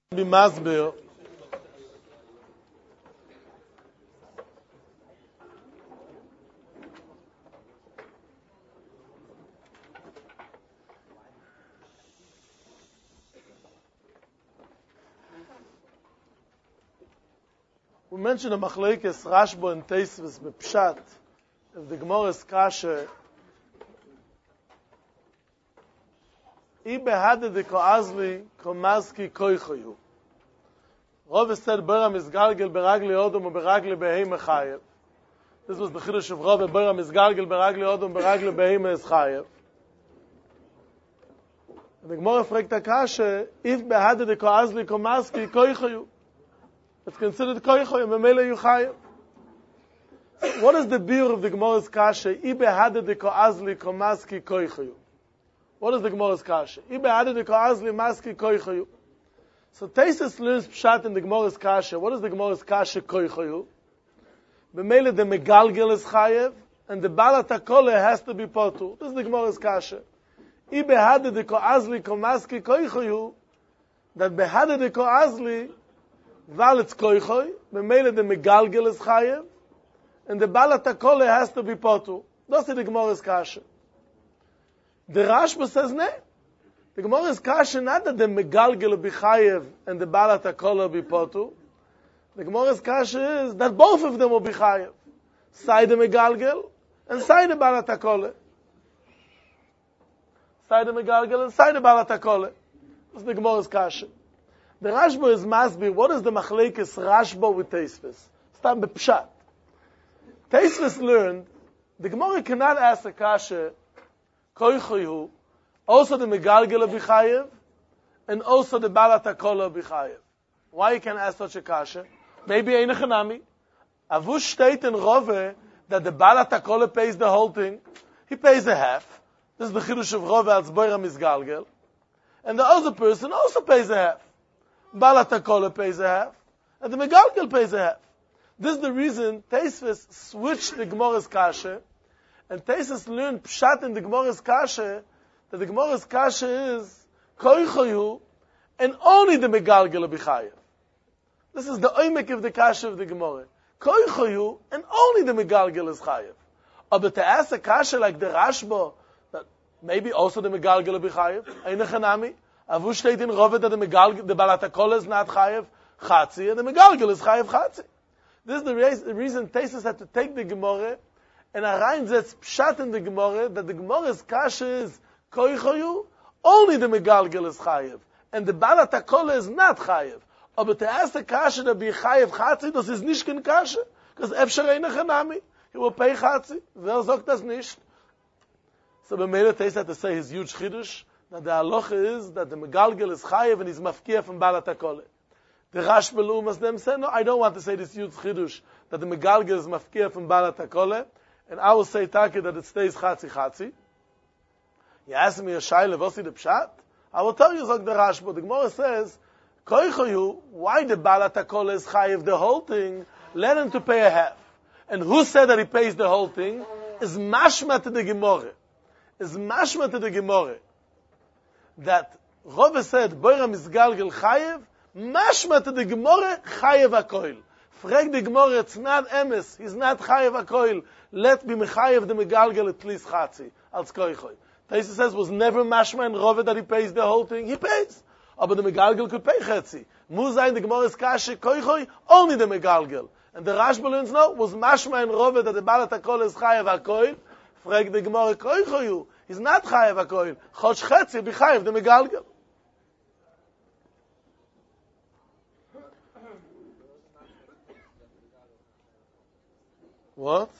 be masbir. We mentioned the machlekes Rashba and Teisves bepshat. If the Gemara is kasher, I behaded the koazli komazki koichoyu. Rav said, "Bera misgalgel beragli odom u beragli beheim chayev." This was the chiddush of Rav. Bera misgalgel beragli odom beragli beheim is chayev. And the Gemara fragt the kasher, if behaded the koazli komazki koichoyu, it's considered koichoyu, memele yu chayev. What is the beer of the Gemara's kasha? Ibe haded the koazli komaski koichoyu. What is the Gemara's kasha? Ibe haded the koazli maski koichoyu. So Taisus learns pshat in the Gemara's kasha. What is the Gemara's kasha koichoyu? B'meile the megalgel is chayev, and the balat hakole has to be potu. This is the Gemara's kasha. Ibe haded the koazli komaski koichoyu. That behaded the koazli valitz koichoy. B'meile the megalgel is chayev, and the balat hakole has to be potu. That's the Gemara's kasha. The Rashba says no. The Gemara's kasha not that the megalgel be chayev and the balat hakole be potu. The Gemara's kasha is that both of them will be chayev. Side the megalgel and side the balat hakole. Side the megalgel and side the balat hakole. That's the Gemara's kasha. The Rashba is masbir. What is the machlekes Rashba with Teisves? Stam bepshat. Teisves learned the Gemara cannot ask a kasha koichoyu, also the megalgel b'chayev, and also the balat hakole b'chayev. Why you can't ask such a kasha? Maybe ein chanami. Avush state in Rove that the balat hakole pays the whole thing. He pays a half. This is the chiddush of Rove als boira misgalgel, and the other person also pays a half. Balat hakole pays a half, and the megalgel pays a half. This is the reason Teisves switched the Gemara's kasha, and Teisves learned pshat in the Gemara's kasha, that the Gemara's kasha is koichoyu, and only the megalgel b'chayev. This is the oimek of the kasha of the Gemara. Koichoyu, and only the megalgel is chayev. But to ask a kasha like the Rashba, that maybe also the megalgel b'chayev, ein chanami, avu shteit in Rove that the megalgel, the balat hakole is not chayev chatzi, and the megalgel is chayev chatzi. This is the reason Teisves had to take the Gemara and reinsetz pshat in the Gemara that the Gemara's kasha is koichoyu, only the megalgel is chayev, and the balat hakole is not chayev. But to ask the kasha to be chayev chatzi, das is nicht kein kasha, because efshar ein chanami, he will pay chatzi. Wer sagt das nicht? So b'meila Teisves had to say his huge chiddush that the halacha is that the megalgel is chayev and he's mafkiya from balat hakole. The Rashba Lumas them say, no, I don't want to say this huge chiddush that the megalgel is mafkiya from balat hakole, and I will say taki that it stays chatzi. You ask me a shaila, what's the pshat? I will tell you, zog the Rashba. The Gemara says, koichoyu, why the balat hakole is chayiv the whole thing? Let him to pay a half. And who said that he pays the whole thing? Is mashma to the Gemara. Is mashma to the Gemara. That Rove said, boira misgalgel chayiv, mashma to the Gemara, chayev hakoil. Frag the Gemara, it's not emes, he's not chayev hakoil. Let be mechayev the megalgel at least chatzi, als koichoy. Teisves says, was never mashma and Rove that he pays the whole thing. He pays. But the megalgel could pay chatzi. Muzayin, the Gemara's kasha, koichoy, only the megalgel. And the Rashba learns, no, was mashma and Rove that the balat hakole is chayev hakoil. Frag the Gemara, koichoyu, he's not chayev hakoil. Chosh chatzi, be chayev the megalgel. What?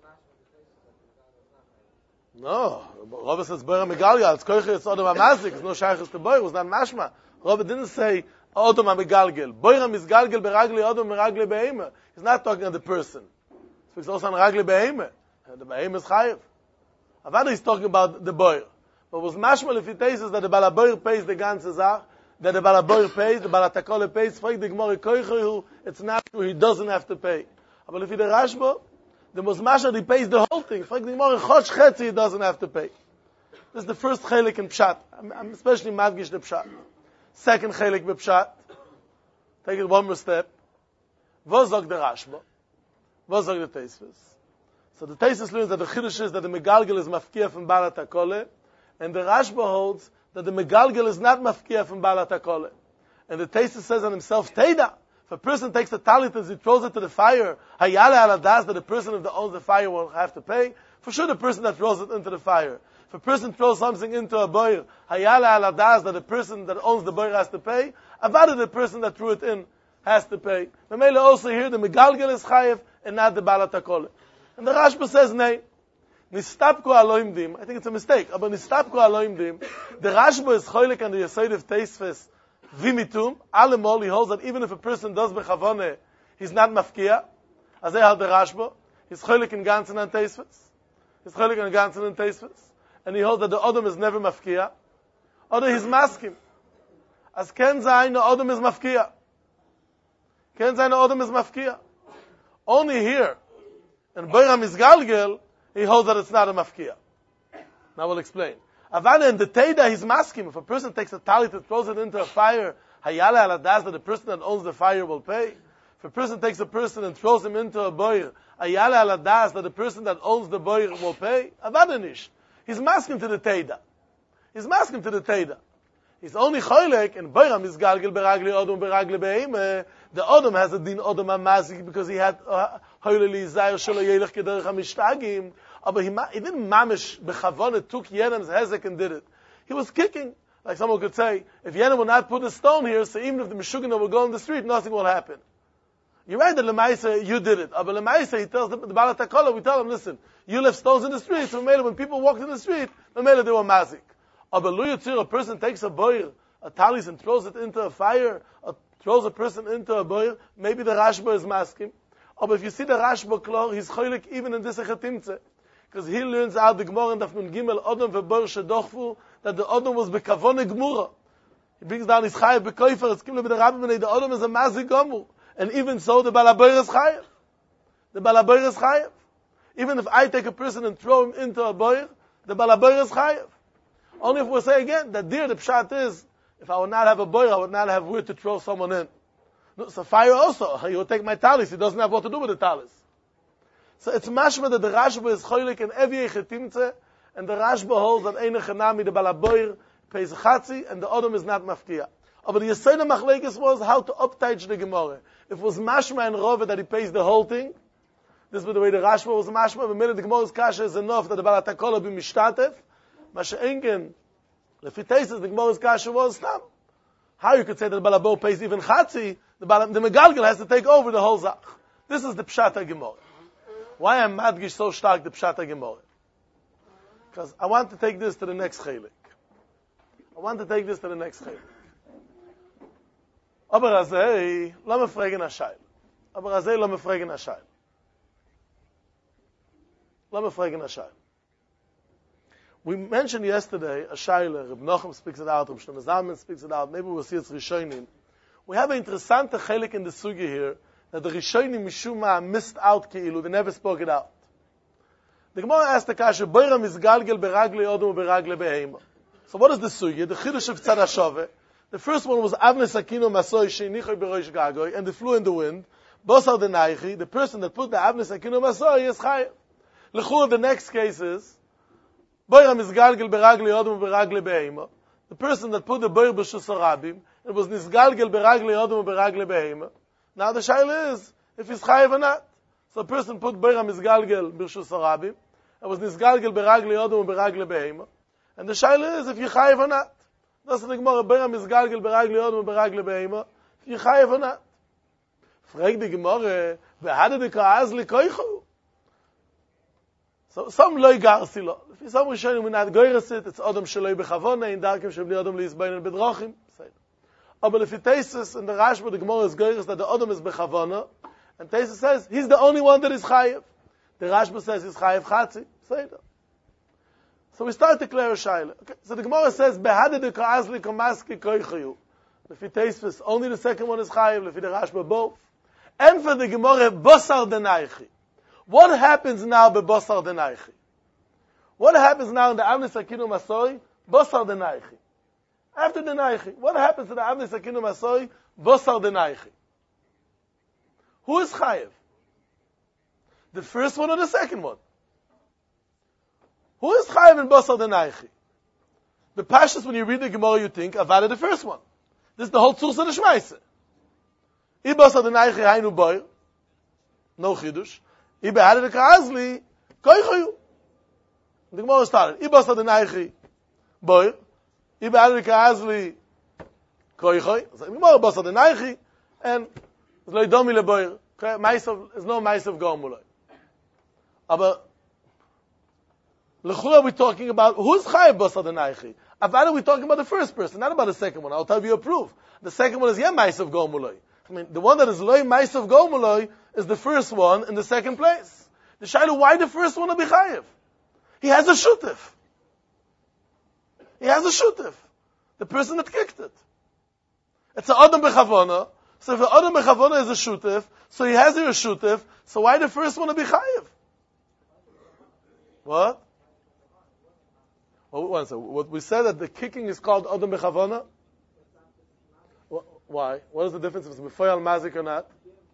No. Rove says, Boira megalgel. It's koiche, it's odom amazik. It's no shaychus to Boira. It's not mashma. Rove didn't say, odom megalgel. Boira misgalgel beragli odom beragli beheime. He's not talking of the person. He speaks also on ragli beheime. The beheime is chayiv. Avada he's talking about the Boira. But was mashma if he says that the balaboir pays the ganze zach, that the balaboir pays, the balat hakole pays, for the Gemara koiche, it's not true, he doesn't have to pay. But if he the Rashba, the Mosmasha, he pays the whole thing. For the Gemara, Chosh Chetzi, he doesn't have to pay. This is the first chelik in Pshat. I'm especially madgish the Pshat. Second chelik b'Pshat. Take it one more step. Was sagt der Rashba? Was sagt der Tosfos? So the Tosfos learns that the Chiddush is that the Megalgel is mafkia from Balat HaKoleh, and the Rashba holds that the Megalgel is not mafkia from Balat HaKoleh. And the Tosfos says on himself, Teda, if a person takes a talit and he throws it to the fire, hayale aladas, that the person that owns the fire will have to pay. For sure the person that throws it into the fire. If a person throws something into a boir, hayale aladas, that the person that owns the boir has to pay. Avada, the person that threw it in has to pay. Memele also here, the Megalgel is chayev, and not the Balat HaKoleh. And the Rashba says, nay. Nistapku aloim dim. I think it's a mistake. But nistapku aloim dim. The Rashba is choylek and the Yesod of Tosfos vimitum. Alemol, he holds that even if a person does bechavone, he's not mafkia. As they have the Rashba. He's choylek in ganzen and Tosfos. He's choylek in ganzen and Tosfos. And he holds that the Adam is never mafkia. Or he's maskim. As ken zayin, the Adam is mafkia. Ken zayin, the Adam is mafkia. Only here, in Boiram Izgalgel, he holds that it's not a mafkia. Now we'll explain. Avana in the Teda, he's masking. If a person takes a talit and throws it into a fire, hayala aladas, that the person that owns the fire will pay. If a person takes a person and throws him into a boir, hayala aladas, that the person that owns the boir will pay. Avana nish. He's masking to the Teda. He's masking to the Teda. He's only choylek in Boiram Izgalgel beragli odom beragli beheime. The Odom has a din Odom HaMazik because he had Hoyleli Zayr Shelo Yelech Kederech HaMishtagim. But he didn't mamish bechavon, took Yenem's hezek and did it. He was kicking. Like someone could say, if Yenem will not put a stone here, so even if the Meshugana will go in the street, nothing will happen. You're right that Lemaisa, you did it. But Lemaisa, he tells the Balat HaKoleh, we tell him, listen, you left stones in the street, so when people walked in the street, they were mazik. But Luyatzir, a person takes a boir, a talis, and throws it into a fire, throws a person into a boir, maybe the Rashba is masking. But if you see the Rashba klar, he's choylek even in this echatimtze. Because he learns out the Gemara and Daf Gimel Odom ve'boir shedochfu, that the Odom was bekavone gemura. He brings down his chayev bekoifer, it's kimle b'derabbi, the Odom is a mazik gomu. And even so, the balaboir is chayev. The balaboir is chayev. Even if I take a person and throw him into a boir, the balaboir is chayev. Only if we say again, that there the pshat is, if I would not have a boir, I would not have where to throw someone in. No, so fire also, he will take my talis, he doesn't have what to do with the talis. So it's mashma that the Rashba is choylek in every echetimtze, and the Rashba holds that eine chanami, the balaboir, pays chatzi, and the Odom is not mafkia. But the Yesod Machlekes was how to uptage the Gemara. If it was mashma and Rove that he pays the whole thing, this was the way the Rashba was mashma, but maybe the Gemara's kasha is enough that the Balat HaKoleh be mishtatef, Masha Engen, the Fitesis, the Gemara's kasha was stam. How you could say that the Balabo pays even Chatzi, the Megalgel has to take over the whole Zach. This is the Pshat HaGemara. Why am Madgish so stark the Pshat HaGemara? Because I want to take this to the next Chelik. Aber Razei, lo me fragen a shayl. We mentioned yesterday a shayla, Reb Nochem speaks it out, Reb Shlomo Zalman speaks it out, maybe we'll see it's Rishonim. We have an interessante chelik in the sugi here, that the Rishonim Mishuma missed out keilu, they never spoke it out. The Gemara asked the kasha, Boiram is galgel beragli odom beragli beheima. So what is the sugi? The Chiddush of Tzad HaShoveh. The first one was Avne Sakino Masoi Sheinichoy Berosh Gagoy, and they flew in the wind. Bosar the Naichi, the person that put the Avne Sakino Masoi is Chayev. L'chur, the next case is, Boiram is galgel beragli odom beragli beheima. The person that put the boir b'shus harabim, it was nisgalgel beragli odom beragli beheima. Now the shaila is if he's chayiv or not. So a person put boiram nisgalgel b'shus harabim, it was nisgalgel beragli odom beragli beheima, and the shaila is if you're chayiv or not. That's the Gemara. Boiram nisgalgel beragli odom beragli beheima. If you're chayiv or not. Frag the Gemara, v'hada deka'az likoichu. So some loy garsilo. If some Rishonim will not goyresit, it's Adam sheloi bechavone, in darkim shebli Adam liisbayin bedrochim. But if it Tosfos in the Rashba, the Gemara is goyres that the Adam is bechavone, and Tosfos says he's the only one that is chayiv. The Rashba says he's chayiv chatzi. So we start to clear a shaila. Okay. So the Gemara says behadid ka'azli kamaski koichayu. If it Tosfos, only the second one is chayiv. If it the Rashba, both. And for the Gemara, bosar denaichi. What happens now by Bosar Denaichi? What happens now in the Avne Sakino Masoi? Bosar Denaichi. After the Naichi. What happens to the Avnei Sakinu Masoi? Bosar the Naichi. Who is Chayev? The first one or the second one? Who is Chayev in Bosar the Naichi? The Pashas, when you read the Gemara, you think, Avada the first one. This is the whole Tzursa the Shmeise. I Bosar the Naichi Hainu Boyer. No Chidush. I Behada the Ka'azli Koichayu. The Gemara started. I Bosar the Naichi Boyer. I Behada the Ka'azli Koichayu. So the Gemara Bosar the Naichi and it's like Domi le Boyer. There's no Maisa of Gormulai. But L'chura we're talking about who's Chayev Bosar the Naichi. Avada we're talking about the first person, not about the second one. I'll tell you a proof. The second one is Maisa of Gormulai. I mean, the one that is Loi Maisa of Gormulai is the first one in the second place. The Shailu, why the first one to be Chayev? He has a shutif. He has a shutif. The person that kicked it. It's an Adam B'chavona. So if an Adam B'chavona is a shutif, so he has here a shutif, so why the first one to be Chayev? What? What we said that the kicking is called Adam B'chavona? Why? What is the difference if it's B'foyal Mazik or not?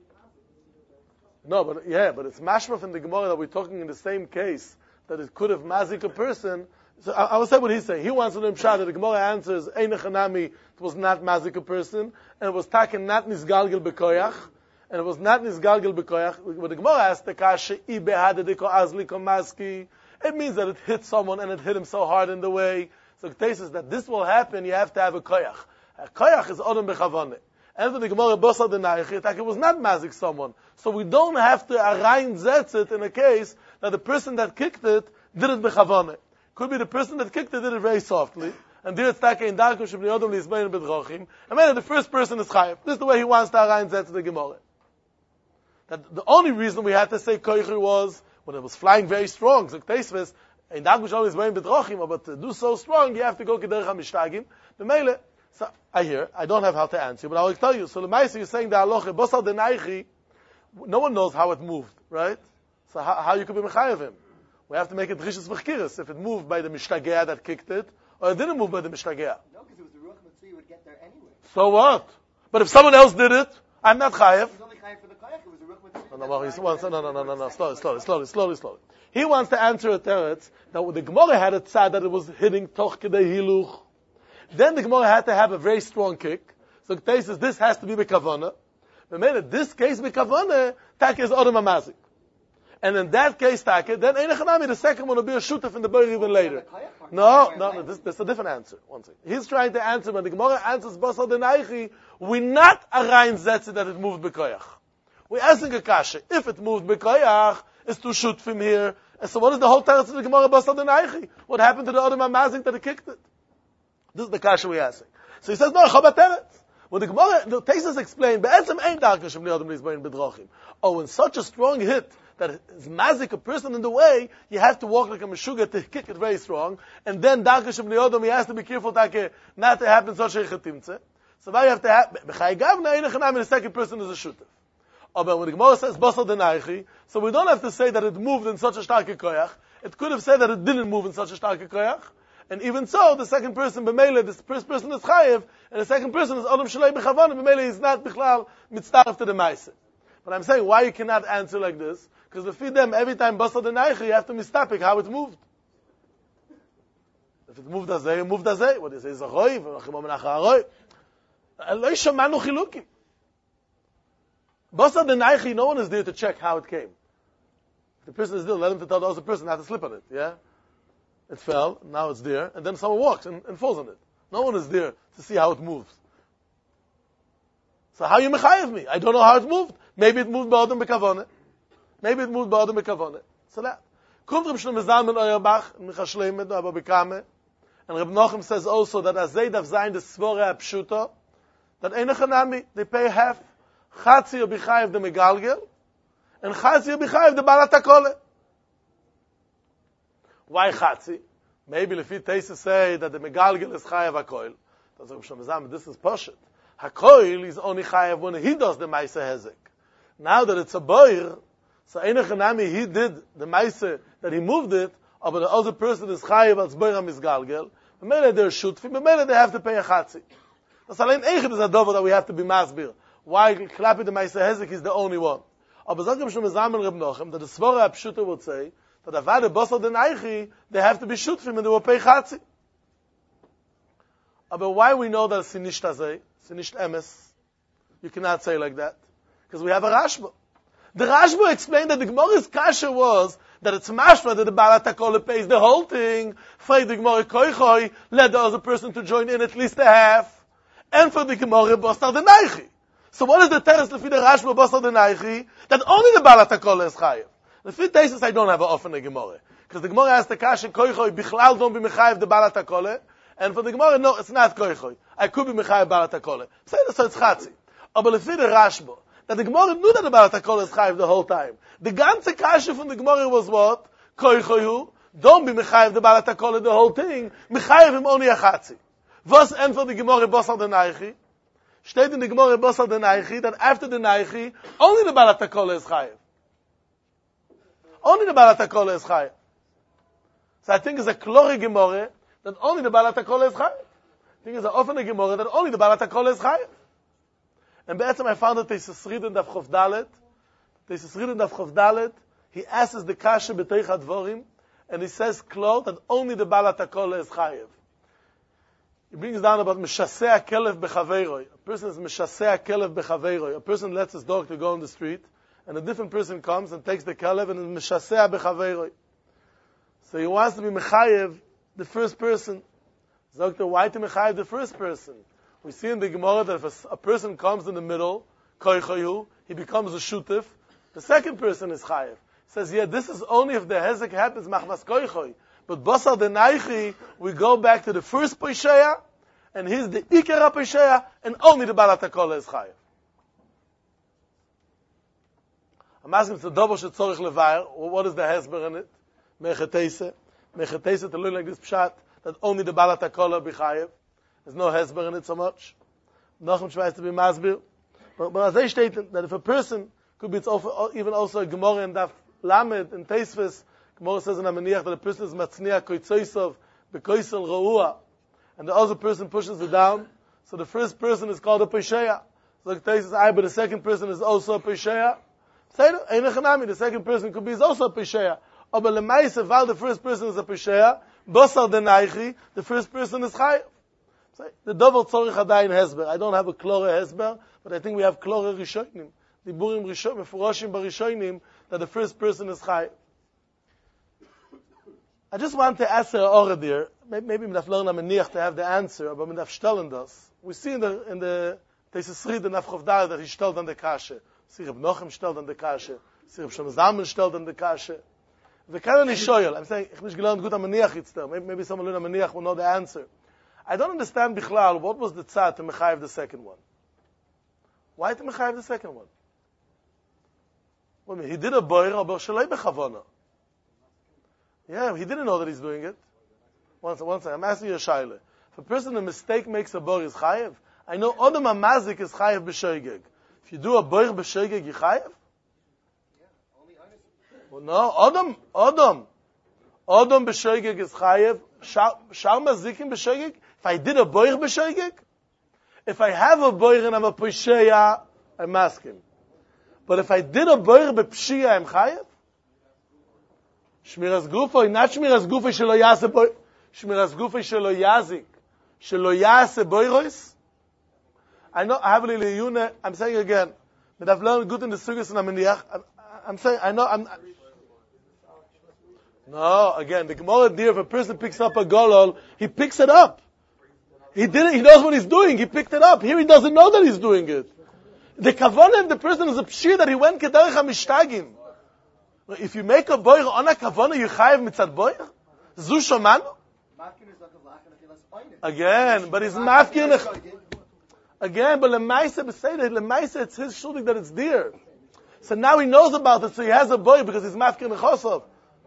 No, but it's mashma from the Gemara that we're talking in the same case, that it could have Mazik a person. So I will say what he's saying. He wants to know that the Gemara answers, Ein Echanami, it was not Mazik a person, and it was taken not Nisgalgel B'koyach, and it was not Nisgalgel B'koyach. When the Gemara asked the Kasha, I behada diko azli komaski, it means that it hit someone and it hit him so hard in the way. So it says that this will happen, you have to have a koyach. A koyach is Odom B'chavone. And for the Gemara Bosar the Naichi, it was not mazik someone. So we don't have to arayin zetzit in a case that the person that kicked it did it B'chavone. Could be the person that kicked it did it very softly. And did it take in darkum shebnei Odom lisbein bedrochim. And maybe the first person is chayev. This is the way he wants to arayin zetzit the Gemara. That the only reason we had to say koyach was when it was flying very strong. So Teisves, in darkum shebnei lisbein bedrochim, but to do so strong, you have to go kederech hamishtagim. The mele. So I don't have how to answer, but I will tell you. So the Maisa, you're saying the halacha, Bosar the Naichi, no one knows how it moved, right? So how you could be mechayev him? We have to make it rishis v'chiris, if it moved by the mishtagea that kicked it, or it didn't move by the mishtagea. No, because it was the Ruach Mitzvah, you would get there anyway. So what? But if someone else did it, I'm not chayev. He's only chayev for the koyach, it was the Ruach Mitzvah. No, slowly. He wants to answer a teretz, that the Gemara had a tzad that it was hitting toch kedei hiluch. Then the Gemara had to have a very strong kick. So the case is this has to be B'kavana. But in this case, B'kavana, Taka is Odom HaMazik. And in that case, Taka, then Ein Echanami, the second one will be a shutaf in the Boyer even later. No, this is a different answer. One second. He's trying to answer, when the Gemara answers Bosar the Naichi, we're not arayin zetzi that it moved B'koyach. We're asking a kasha. If it moved B'koyach, it's to shoot from here. And so what is the whole teretz of the Gemara Bosar the Naichi? What happened to the Odom HaMazik that it kicked it? This is the kasha we're asking. So he says, no, Chabateret. When the Gemara, the Tesis explain, Be'etzem ain't darkish from Leodom Lisboin Bedrochim. Oh, in such a strong hit, that is mazik a person in the way, you have to walk like a meshuga to kick it very strong, and then darkish from Leodom, he has to be careful not to happen such a chetimtze. So now you have to have, B'chai Gavna, Einechanam, and the second person is a shooter. Oh, but when the Gemara says, Bosar the Naichi, so we don't have to say that it moved in such a starke koyach. It could have said that it didn't move in such a starke koyach. And even so, the second person, b'meile, the first person is chayev, and the second person is Odom Shalei B'chavana, b'meile is not b'chlal mitzaref to the Maisa. But I'm saying, why you cannot answer like this? Because to feed them, every time Bosar the Naichi, you have to mistapik how it moved. If it moved azay, it moved azay. What do you say? Zachoy, v'achim omenach ha'aroy. Eloi shamanu chiluki. Bosar the Naichi, no one is there to check how it came. If the person is there, let him to tell the other person how to slip on it, yeah? It fell, now it's there, and then someone walks and falls on it. No one is there to see how it moves. So how you mechayev me? I don't know how it moved. Maybe it moved ba'odem b'kavone. So that. Kumt Reb Shlomo Zalman Auerbach, Michashleimet, Abba Bekame, and Reb Nochem says also that as they have signed the Svore Pshuto, that Einechanami, they pay half, Chatzi Yobichayev the Megalgel, and Chatzi Yobichayev the Balat HaKole. Why Chatzi? Maybe Lefi Teisa say that the Megalgel is Chayev HaKoil. That's Reb Shlomo Zalman, this is Poshet. HaKoil is only Chayev when he does the Maisa Hezek. Now that it's a Boyer, so Einechanami, he did the Maisa, that he moved it, but the other person is Chayev as Boyer HaMizgalgel. B'meile they're shutfim, b'meile they have to pay a chatzi. That's allein eichid is a dover that we have to be masbir. Why Klapi the Meise Hezek is the only one. Aber Zagim Shum Zamen Reb Nochem, that the Svara Pshuta would say, that Avada Basar den Eichi, they have to be shutfim and they will pay chatzi. But why we know that it's nicht azay, it's nicht emes? You cannot say like that. Because we have a Rashba. The Rashba explained that the Gemara's kasha was that it's mashma that the Baal HaTakola pays the whole thing. For the Gemara koichoi, let the other person to join in at least a half. And for the Gemara Basar den Eichi. So what is the teres lefi the Rashba Basar den Eichi? That only the Baal HaTakola is chayiv. Lefi tesis I don't have an offer in the Gemara. Because the Gemara has the kasha koichoi, bichlal don't be mechayiv the Baal HaTakola. And for the Gemara, no, it's not koichoi. I could be mechayiv Baal HaTakola. So it's chatzi. Aber lefi the Rashba, that the Gemara knew that the Baal HaTakola is chayiv the whole time. The ganze kasha from the Gemara was what? Koichoyu, don't be mechayiv the Baal HaTakola the whole thing. Mechayiv him only a chatzi. Was end for the Gemara Basar den Eichi? Steht in the Gemara Basar den Eichi that after the Eichi, only the Baal HaTakola is chayiv. Only the Baal HaTakola is chayiv. So I think it's a klori Gemara that only the Baal HaTakola is chayiv. I think it's an offene Gemara that only the Baal HaTakola is chayiv. And be'etzem I found that Tesis Ridin Daf Chof Dalet. Tesis Ridin Daf Chof Dalet. He asks the kasha b'teich hadvorim, and he says klor that only the Baal HaTakola is chayiv. He brings down about Meshaseh HaKelev B'Chaveiroi. A person is Meshaseh HaKelev B'Chaveiroi. A person lets his dog to go on the street, and a different person comes and takes the Kelev and is Meshaseh B'Chaveiroi. So he wants to be Mechayev, the first person. Doctor, why to Mechayev the first person? We see in the Gemara that if a person comes in the middle, Koichayu, he becomes a Shutif. The second person is Chayev. He says, yeah, this is only if the Hezek happens, Machmas Koichoy. But Basar den Eichi, we go back to the first Pesheya, and he's the Ikara Pesheya, and only the Baal HaTakola is Chayev. I'm asking the double Shetzorich Levair, what is the Hezber in it? Mechetese. Mechetese to learn like this Pshat, that only the Baal HaTakola be Chayev. There's no Hezber in it so much. Nochem tries to be Masbir. But as they stated, that if a person, could be it's even also a Gemara and Daf Lamed and Teisves, Gemara says in Amaniach that a person is Matzniach Koitzoisov, Bekoisel Ra'ua, and the other person pushes it down, so the first person is called a Pesheya. So the Teisves says, but the second person is also a Pesheya. Say no, Einachanami, the second person could be is also a Pesheya. But Lemaise, while the first person is a Pesheya, Basar den Eichi, the first person is Chayev. The double tzorich hadayin hezber. I don't have a klore hezber, but I think we have klore rishonim. The burim rishonim, mefuroshim barishonim, that the first person is chayiv. I just want to ask her already there. Maybe Midaf Lorna Meniach to have the answer, but Midaf stellen das. We see in the Tesis Rid in Afchof Dar that he stellt on the kashe. See Reb Nochem stellt on the kashe. See Reb Shlomo Zalman stellt on the kashe. We can't shoyel. I'm saying ich nicht gelernt gut am Meniach jetzt there. Maybe someone learn am Meniach will know the answer. I don't understand Bichlal, what was the tzad to Mechayev the second one? Why to Mechayev the second one? Well, he did a boir, aber shalei bechavona. Yeah, he didn't know that he's doing it. One second, I'm asking you a shaila. If a person a mistake makes a boir, is chayev? I know Odom HaMazik is chayev b'shoigeg. If you do a boir b'shoigeg, you chayev? Well, no, Odom b'shoigeg is chayev. Shal mazikim b'shoigeg? If I did a boir b'shoigeg? If I have a boir and I'm a pesheya, I'm asking. But if I did a boir b'pshia, I'm chayev? Shmiras gufay, not shmiras gufay shelo yase boir. Shmiras gufay shelo yazik. Shelo yase boiros? I know, I have a little yuna, I'm saying again, but I've learned good in the sugas and Amaniach. I'm saying, I know, no, again, the Gemara dear, if a person picks up a golol, he picks it up. He knows what he's doing, he picked it up. Here he doesn't know that he's doing it. The kavanah of the person is a pshir that he went kedarech ha-mishtagim. If you make a boir on a kavanah, you chayev mitzad boir? Zu shomanu? Again, but he's mafkin. Again, but lemaisa b'seida, lemaisa it's his shuldig that it's dear. So now he knows about it, so he has a boir because he's mafkin nechosov.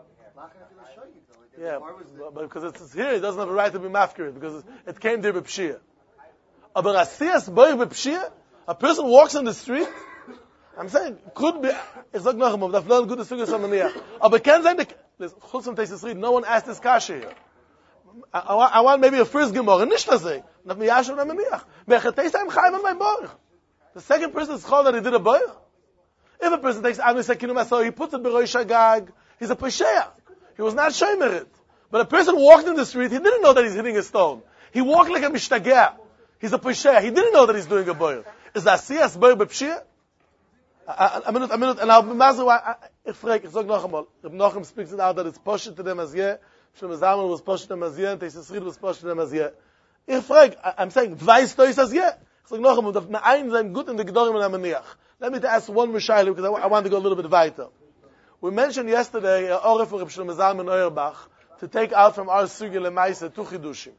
Yeah, but because it's here, he doesn't have a right to be mafkir because it came there b'pshia. Aber asiyas boir b'pshia, a person walks on the street. I'm saying could be. It's like nacham. That's not good to figure something here. Aber can say the chutz from Tesis Rid. No one asked this kasha here. I want maybe a first Gemara, nicht say. Not me Yashav na Meniach. Be'echetei I'm chayv on my boich. The second person is called that he did a boich. If a person takes Avnei Sakinu Maso, he puts it Beroish Agag, he's a Pesheach. He was not shomer it. But a person walked in the street, he didn't know that he's hitting a stone. He walked like a Mishtageh. He's a Pesheach. He didn't know that he's doing a boich. Is that Siyas boich b'pshia? A minute, and I'll be mazel. Ich sag noch einmal. Reb Nachum speaks it out that it's poshet to them as yeh. Shlomo Zalman was poshet to them as yeh, and Tesis Rid was poshet to them as yeh. I'm saying, weißt du es as yeh? Ich sag noch einmal, dass wir ein sein gut in the Gedorim and Amaniach. Let me ask one Mishayla, because I want to go a little bit weiter. We mentioned yesterday, Oref for Reb Shlomo Zalman Auerbach, to take out from our Sugi Lemaisa two Chidushim.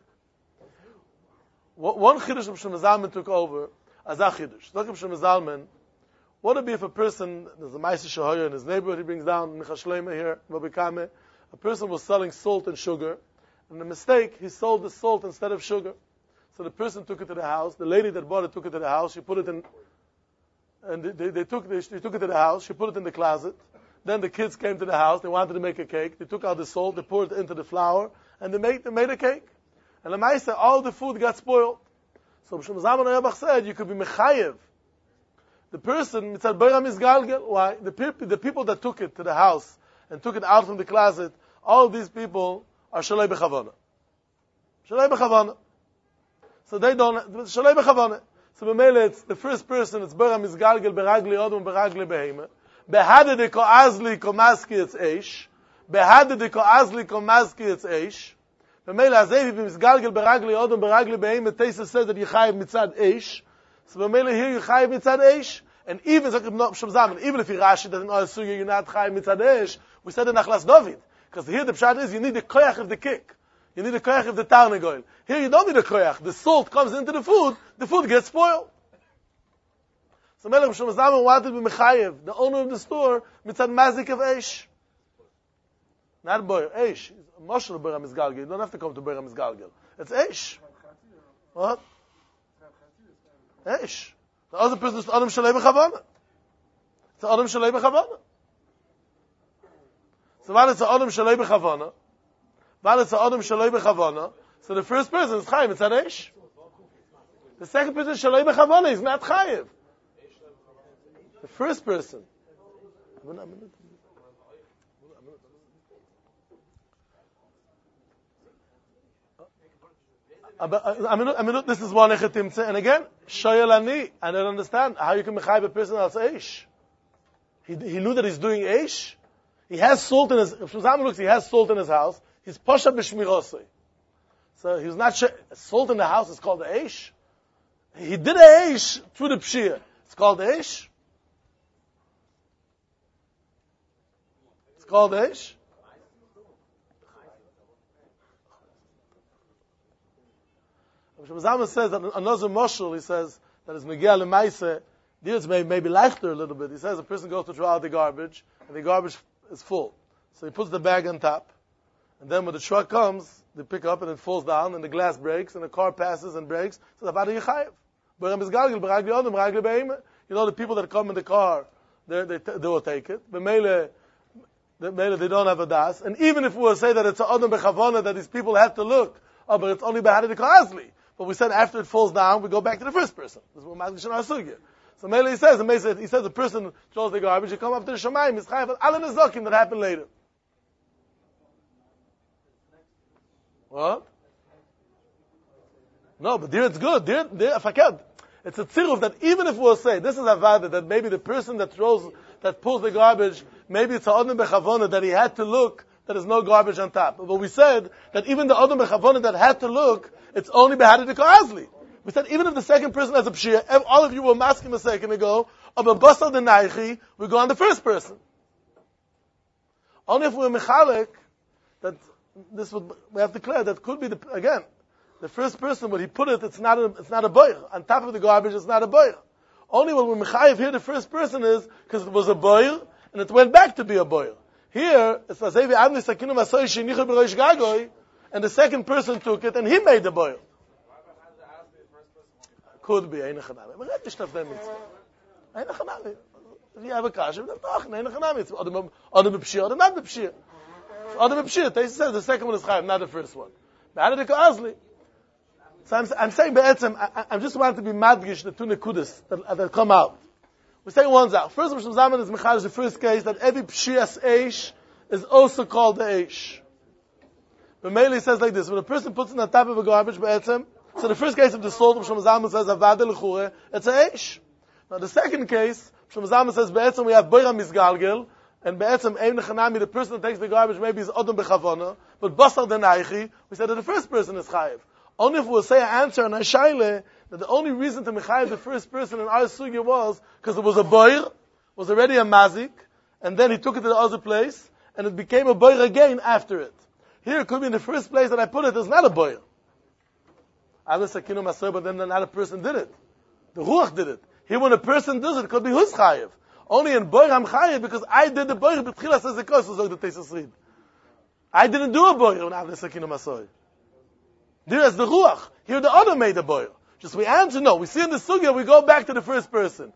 One Chidush Reb Shlomo Zalman took over, as a Chidush. Reb Shlomo Zalman, what would it be if a person, there's a Maisa Shahoya in his neighborhood, he brings down Micha Shleima here, Mobikame, a person was selling salt and sugar, and the mistake, he sold the salt instead of sugar. So the person took it to the house, the lady that bought it took it to the house, she put it in, and they took it to the house, she put it in the closet. Then the kids came to the house, they wanted to make a cake, they took out the salt, they poured it into the flour, and they made a cake. And the Maisa, all the food got spoiled. So Shlomo Zalman Auerbach said, you could be mechayev. The person, mitzad boira misgalgel. Why? The people that took it to the house and took it out from the closet, all these people are shalei b'chavana. Shalei b'chavana. So they don't, shalei b'chavana. So b'meile, it's the first person, it's boira misgalgel beragli odom beragli behema. Behadede ko azli ko maski it's eish. Behadede ko azli ko maski it's eish. B'meile, azevi b'misgalgel beragli odom beragli behema, Teisa says that Yechayev mitzad eish. So B'meila here you chayiv mitzad eish, and even even if you Rashi doesn't know you're not chayiv mitzad eish, we said in Achlas David, because here the pshat is you need the koyach of the kick, you need the koyach of the tarnagoil. Here you don't need the koyach. The salt comes into the food gets spoiled. So Melech Shlomo Zalman wanted to be mechayev, the owner of the store, mitzad mazik of eish, not boy eish. Moshel boyer misgalgel. You don't have to come to boyer misgalgel. It's eish. What? Eish. The other person is Adam Shalei B'Chavana. It's Adam Shalei B'Chavana. So while it's Adam Shalei B'Chavana, so the first person is Chayiv, it's an Eish. The second person is Shalei B'Chavana, he's not Chayiv. The first person. This is one echetimtze, and again, shoyelani. I don't understand how you can mechayiv a person else eish. He knew that he's doing eish. He has salt in his. If Shlomo looks, he has salt in his house. He's posha b'shmirosei. So he's not salt in the house. It's called the eish. He did a eish through the pshir. It's called the eish. It's called the eish. Shlomo Zalman says that another moshel, he says that is Megia Lemaise, it's maybe leichter a little bit. He says a person goes to throw out the garbage, and the garbage is full. So he puts the bag on top, and then when the truck comes, they pick up and it falls down, and the glass breaks, and the car passes and breaks. So you know, the people that come in the car, they will take it. But Mele, they don't have a das. And even if we will say that it's a Adam B'Chavana, that these people have to look, but it's only Behadid Kazli. But we said after it falls down, we go back to the first person. This is what Mazgish and Asugya. So Mele he says the person throws the garbage, you come up to the Shamayim, it's Chayav, Al Nezokim that happened later. What? No, but there it's good. There, fakad. It's a tziruf that even if we'll say, this is Avada, that maybe the person that pulls the garbage, maybe it's a Adam B'Chavona, that he had to look, that there's no garbage on top. But we said that even the Adam B'Chavona that had to look, it's only Behadid Ka'azli. We said even if the second person has a pshir, all of you were masking a second ago, of a basal the naichi, we go on the first person. Only if we're mechalek, that we have to declare that could be the first person, when he put it, it's not a boyer. On top of the garbage, it's not a boyer. Only when we're mechayev here, the first person is, because it was a boyer, and it went back to be a boyer. Here, it's Azevi Avnei Sakinu Masoi Shenichu B'Rosh Gagoy, and the second person took it, and he made the boyer. Could be, Ein Chanami. But let me stuff them mitzvah. Ein Chanami. If you have a kasha, then talk, Ein Chanami. It's Adam B'Pshir, or not B'Pshir. Adam B'Pshir, they said the second one is Chayav, not the first one. Be'adadiko Azli. So I'm saying, I just want to be madgish, the two nekudas that come out. We're saying one out. First, Rosh Hashanah is Mechadish, the first case, that every Pshias Eish is also called the Eish. But Meili says like this, when a person puts in the top of a garbage, so the first case of the salt, Rosh Hashanah says, Avada L'chure, it's a Eish. Now the second case, Rosh Hashanah says, Be'etzem we have Boira Misgalgel, and Be'etzem Eim Nechanami, the person that takes the garbage, maybe is Odom Bechavona, but Basar Denaichi, we said that the first person is Chayiv. Only if we'll say an answer on Ashayle, that the only reason to Mechayiv the first person in our sugya was because it was a boir, was already a mazik, and then he took it to the other place, and it became a boir again after it. Here it could be in the first place that I put it, it's not a boir. But then not a person did it. The Ruach did it. Here when a person does it, it could be his chayiv. Only in boir I'm chayiv because I did the boir, but Tchila says the kos, so the Tesis read. I didn't do a boir when Avnei Sakinu Masoy. There is the Ruach. Here the other made a boir. Just we answer no. We see in the sugya, we go back to the first person.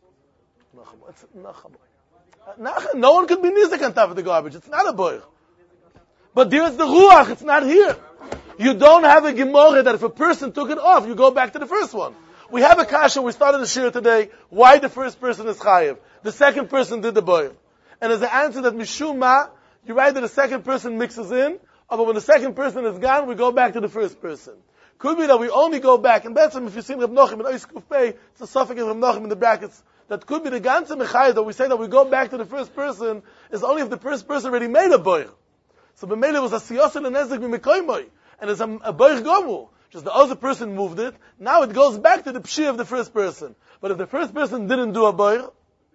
No one could be nizik on top of the garbage. It's not a boir. But there is the Ruach. It's not here. You don't have a Gemara that if a person took it off, you go back to the first one. We have a kasha. We started the shir today. Why the first person is chayiv? The second person did the boir. And as an answer that mishuma, you write that the second person mixes in, but when the second person is gone, we go back to the first person. Could be that we only go back, and that's if you see Reb Nochim in Ois Kuf Pei, it's a suffix of Reb Nochim in the brackets. That could be the ganze mechayah that we say that we go back to the first person is only if the first person already made a boir. So b'meila was a siyosel and ezek b'mekoymoi, and it's a boir gomu. Just the other person moved it. Now it goes back to the pshi of the first person. But if the first person didn't do a boir,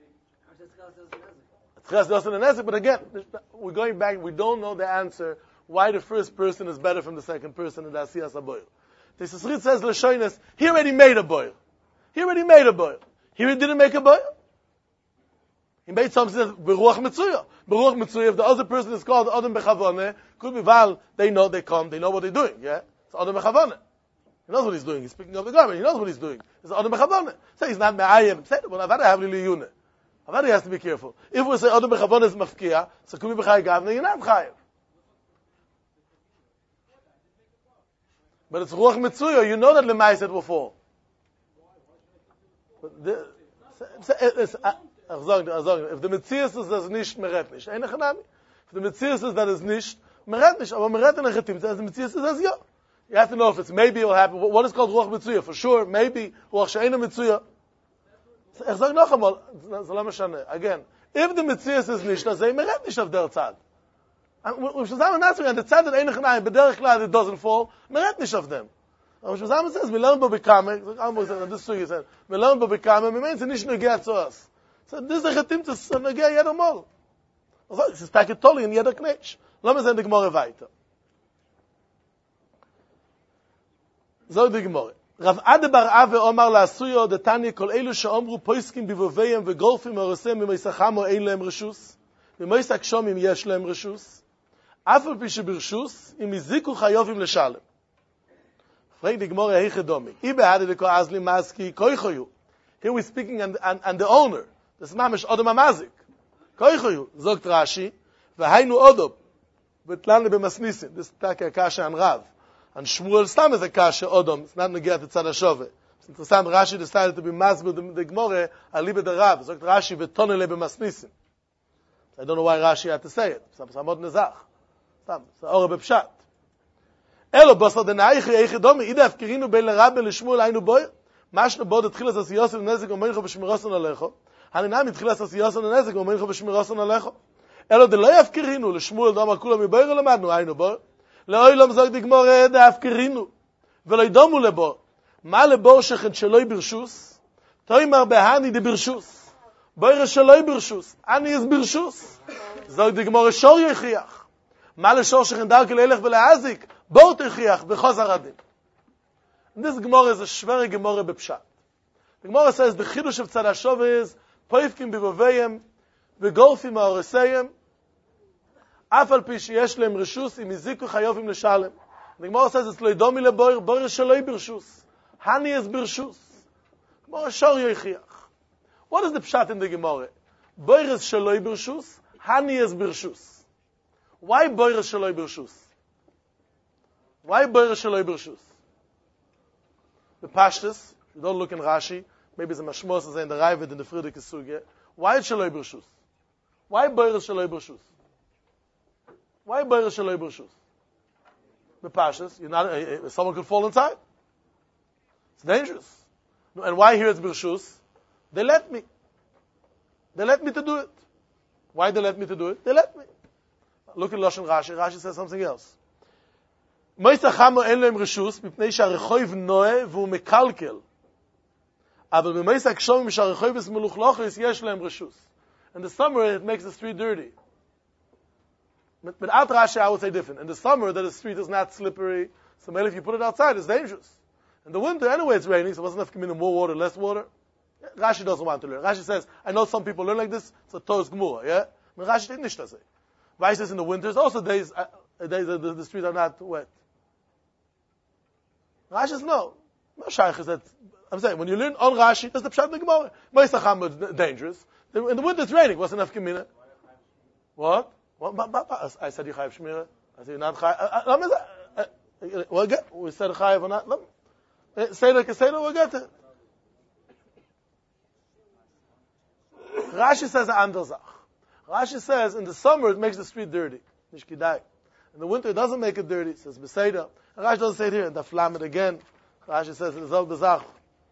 but again, we're going back. We don't know the answer why the first person is better from the second person in the asiyas haboir. The Sisrit says l'shoynes, he already made a boir. He didn't make a boir. He made something that's beruach mitzuya. Beruach mitzuya, if the other person is called Adam Bechavone, could be val, they know what they're doing, yeah? It's Adam Bechavone. He knows what he's doing. He's picking up the garment. He knows what he's doing. It's Adam Bechavone. Say he's not me'ayim. Say, well, Avada have li liyune. Avada has to be careful. If we say Adam Bechavone is mafkia, so could be b'chay gavne, you're not chayiv. But it's Ruach Mitzuya, you know that Lemais it will fall. If the Metzias is das nicht, meret nicht. Eine Chanami. If the Metzias is that is nicht, meret nicht. Aber meret in Achetim, the Metzias is as ja. You have to know if it's maybe it will happen. What is called Ruach Mitzuya? For sure, maybe. Ruach She'ena Mitzuya. Ich sage noch einmal, again, if the Metzias is nicht, dann sei meret nicht auf der Zeit. When Shazam answering on the tzad that Einach Nayim, but Derech Klad it doesn't fall, meret nish of them. When Shazam says, we learn Bobikame, this story said, we learn Bobikame, it means it's not nish to us. So this is a chetim to nagea yed amol. This is taketoli in yed aknech. Lama zeh the Gemara weiter. So the Gemara. Rav Ade bar Ave Omar la'asuyo, the Tanya kol elu she'omru poiskim bivoveyem v'golfim orosem v'meisachamo ein lehem reshus, v'meisach shomim yesh lehem reshus, Afal pi shebershus im iziku chayovim leshalem. Frag the Gemara heiche domi. Ibe hade de ko azli maski koichoyu. Here we're speaking on the owner. This is mamish odom amazik. Koichoyu. Zogt Rashi. V'hainu odom. V'tlane b'masnisim. This is taka kasha an Rav. And Shmuel stam is a kasha odom. It's not negiat tzad hashove. It's interesting. Rashi decided to be masbid the Gemara alibe the Rav. Zogt Rashi v'tonele b'masnisim. I don't know why Rashi had to say it. Samod nezach. It's a orah b'pshat. Elo basar denaichi eichidomi ida afkirinu ben l'Rabbe l'Shmuel haynu boy. Mashna bod atchilas as Yosef nezek omeircho v'shmirason alecho. Haninam atchilas as Yosef nezek omeircho v'shmirason alecho. Elo de lo yafkirinu l'Shmuel dama kula miboy lemadnu haynu boy. Le'olam zog digmor da afkirinu. V'lo yidomu lebo. Ma lebo shechet sheloi birshus. Toimar behani de birshus. Boyre sheloi birshus. Ani is birshus. Zog digmor shor yechiach. Ma leshor shechet darke le'elech v'le'azik. Bo techiach b'chazar adin. This Gemara is a shveri Gemara b'pshat. The Gemara says the chidush of Tzad HaShov is poifkim b'voveyim v'golfim ha'oreseyim afal pi sheyesh lehem reshus im iziku chayovim l'shalem. The Gemara says it's lo yidomi leboir boir sheloi b'rshus. Hani is b'rshus. Gemara shor yoichiach. What is the pshat in the Gemara? Boir is sheloi b'rshus. Hani is b'rshus. Why boir is sheloi b'rshus? Why boir shaloi b'reshus? The Pashtus, you don't look in Rashi, maybe it's a mashmos in the Ravid in the Friedrich Sugya. Why it's shaloi b'reshus? Why boir shaloi b'reshus? Why boir shaloi b'reshus? The Pashtus, you're not, someone could fall inside. It's dangerous. And why here it's b'reshus? They let me. They let me to do it. Why they let me to do it? They let me. Look at Lashon Rashi. Rashi says something else. Moisach hamo en lehem reshus, mipnei שהרחוב נועה והוא מקלקל. אבל במוisach kshomim שהרחוב is meluchlochis, yesh lehem reshus. In the summer, it makes the street dirty. Without Rashi, I would say different. In the summer, that the street is not slippery, so maybe if you put it outside, it's dangerous. In the winter, anyway, it's raining, so it doesn't have to come in more water, less water. Rashi doesn't want to learn. Rashi says, I know some people learn like this, so Torah's Gemura, yeah? But Rashi didn't nicht das. Why says in the winters, also days the streets are not wet. Rashi says, no. No shaykh is that. I'm saying, when you learn on Rashi, that's the pshat in the Gemara. Moisacham is dangerous. In the winter it's raining, what's enough Gemina? What? I said you chayiv shmira. I said you're not chayiv. Well, we said chayiv or not. Say like a seder, we'll get it. Rashi says an andere Sach. Rashi says in the summer it makes the street dirty. Nish kidai. In the winter it doesn't make it dirty. It says beseder. And Rashi doesn't say it here. And the flamet again. Rashi says in the Zog Zach.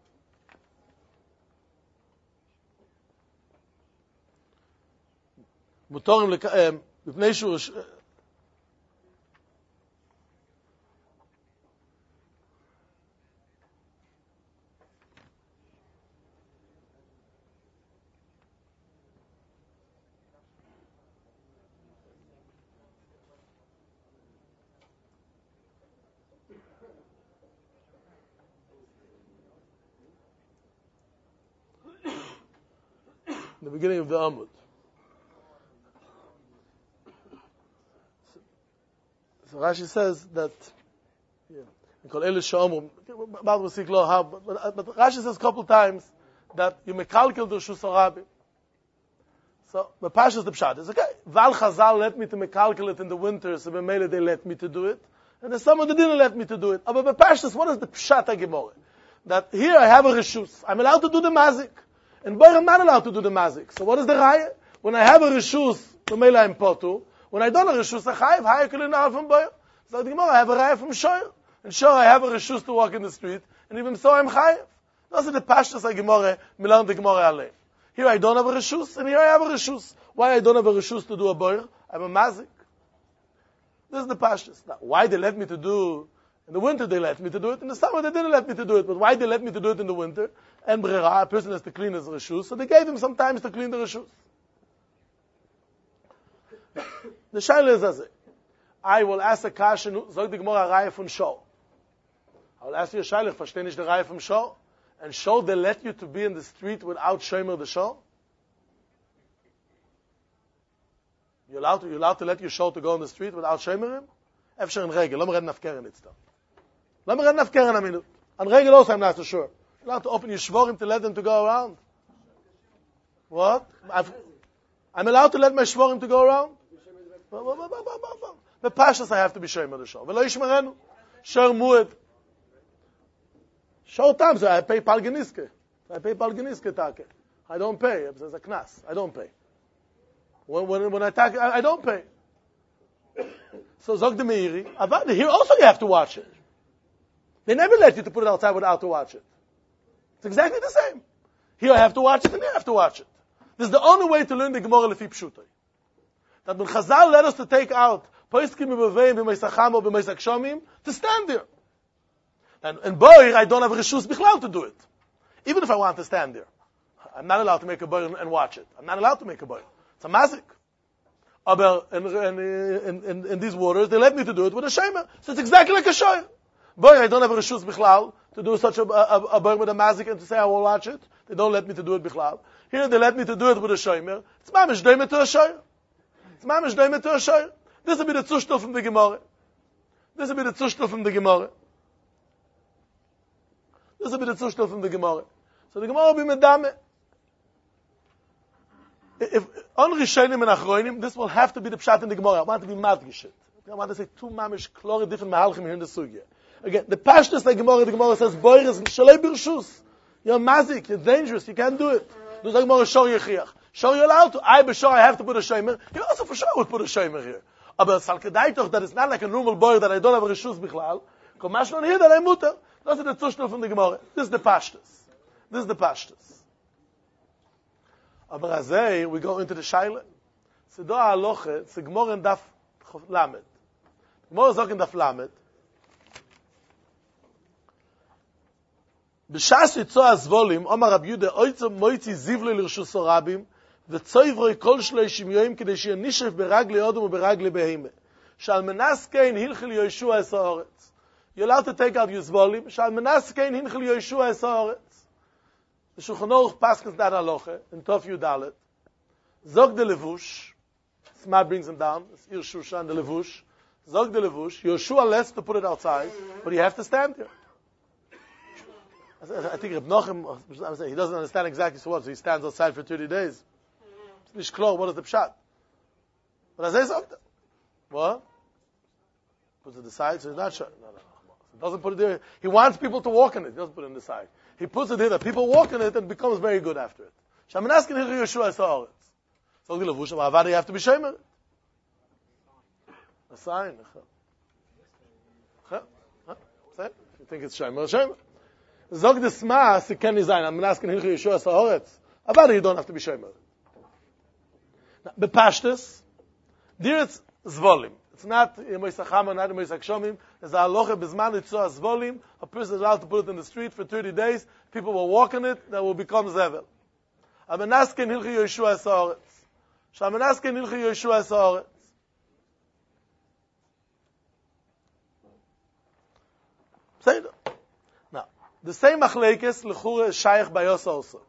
Mutorim l'pnei shu. The beginning of the Amud. So Rashi says that, but Rashi says a couple of times that you mekalkel the Reshus HaRabim. So the Pasha is the Pshat. It's okay. Val Chazal let me to mekalkel it in the winter, so B'meila they let me to do it. And the summer they didn't let me to do it. But the Pasha, what is the Pshat HaGemorah? That here I have a Reshus. I'm allowed to do the Mazik. And boy, I'm not allowed to do the mazik. So what is the raya? When I have a reshus, l'meila I'm potu. When I don't have a reshus, I chayiv kulina from boy. So the Gemara, I have a raya from shoyer. And sure, I have a reshus to walk in the street. And even so, I'm chayiv. Those are the pashtas of Gemara, milan the Gemara alei. Here I don't have a reshus, and here I have a reshus. Why I don't have a reshus to do a boy? I'm a mazik. This is the pashtas. Now, why they let me to do? In the winter they let me to do it. In the summer they didn't let me to do it. But why they let me to do it in the winter? And brera, a person has to clean his reshus, so they gave him some time to clean the reshus. The shaila is as I will ask a kasha, zog the Gemara raya from show. I will ask you a shaila, versteh nicht the raya from show? And show they let you to be in the street without shomer the show? You're allowed to let your show to go in the street without shomer him? Efsher in regel, let me read nafkeren it's done. Let me read nafkeren a minute. On regel also I'm not so sure. You're allowed to open your shvorim to let them to go around. What? I'm allowed to let my shvorim to go around? The pashas I have to be shomer the show. V'lo yishmerenu. Shor mued. Shor times I pay palganiske. Take. I don't pay. There's a knas. I don't pay. When I take, I don't pay. So Zog the Meiri, here also you have to watch it. They never let you to put it outside without to watch it. It's exactly the same. Here I have to watch it and you have to watch it. This is the only way to learn the Gemara Lefi Pshutai. That when Chazal let us to take out Poiskim B'Veim B'Meisacham or B'Meisach Shomim to stand there. And in Boir I don't have Reshus Bichlal to do it. Even if I want to stand there. I'm not allowed to make a Boir and watch it. I'm not allowed to make a Boir. It's a mazik. But in these waters, they let me to do it with a shemer. So it's exactly like a shoyer. Boy, I don't have a reshus bichlal to do such a boy with a mazik and to say I will watch it. They don't let me to do it bichlal. Here they let me to do it with a shemer. It's mamish doimet to a shoyer. It's mamish doimet to a shoyer. This will be the zushtel from the Gemara. This will be the zushtel from the Gemara. This will be the zushtel from the Gemara. So the Gemara will be medame. If on Rishonim and Achronim, this will have to be the pshat in the Gemara. I want to be madgish it. I want to say two mamish klore different mahalchim here in the sugya. Again, the pashtus the Gemara says, boires shalei birshus. You're mazik, you're dangerous, you can't do it. The Gemara shor yechiach. Shor you're allowed to. I have to put a shomer. You also for sure would put a shomer here. Aber sal kedai toch that is not like a normal boy that I don't have a reshus bichlal. Come mashnon here that I mutter. That's the zushtel from the Gemara. This is the pashtus. Aber azay, we go into the shaila. Sedo ha'aloche, it's the Gemara in daf lamed. Gemara is auch in daf lamed. B'shas yitzo azvolim, Omar Rab Yudah, oitzo moitzi zivloi l'rshus orabim, v'tzoivroi kol shloishim yoyim, k'dei shiya nishef beragli odom uberagli behime. Shal menaskein hilchil Yoshua es ha'oretz. You're allowed to take out yizvolim, shal menaskein hilchil Yoshua es ha'oretz. The Shulchan Aruch paskins that halacha, in Tov Yudalet. Zog de levush, Sma brings him down, it's Ir Shushan, the levush. Zog de levush, Yoshua lets to put it outside, but you have to stand here. I think Reb Nochem, he doesn't understand exactly so he stands outside for 30 days. It's nicht klar, what is the pshat? But as I said, what? Puts it aside, so he's not sure. No. He doesn't put it there. He wants people to walk in it. He doesn't put it in the side. He puts it here that people walk in it and it becomes very good after it. Shamanaskin Hilchi Yeshua Esaoretz. So the Levush, Avada, you have to be shomer. A sign. Say, you think it's shomer. Zog the Sma, sie kann nicht sein. I'm asking Hilchi Yeshua Esaoretz. Avada, you don't have to be shomer. Bepashtus, there it's zvolim. It's not Moisachama, not Moisachshomim. There's a halacha bezman itzor zvolim. A person is allowed to put it in the street for 30 days. People will walk on it. That will become zevel. Amenasken hilchi Yeshua esaoretz. Shamenasken hilchi Yeshua esaoretz. Say that. Now, the same machlekes l'chure is shaykh bayos also.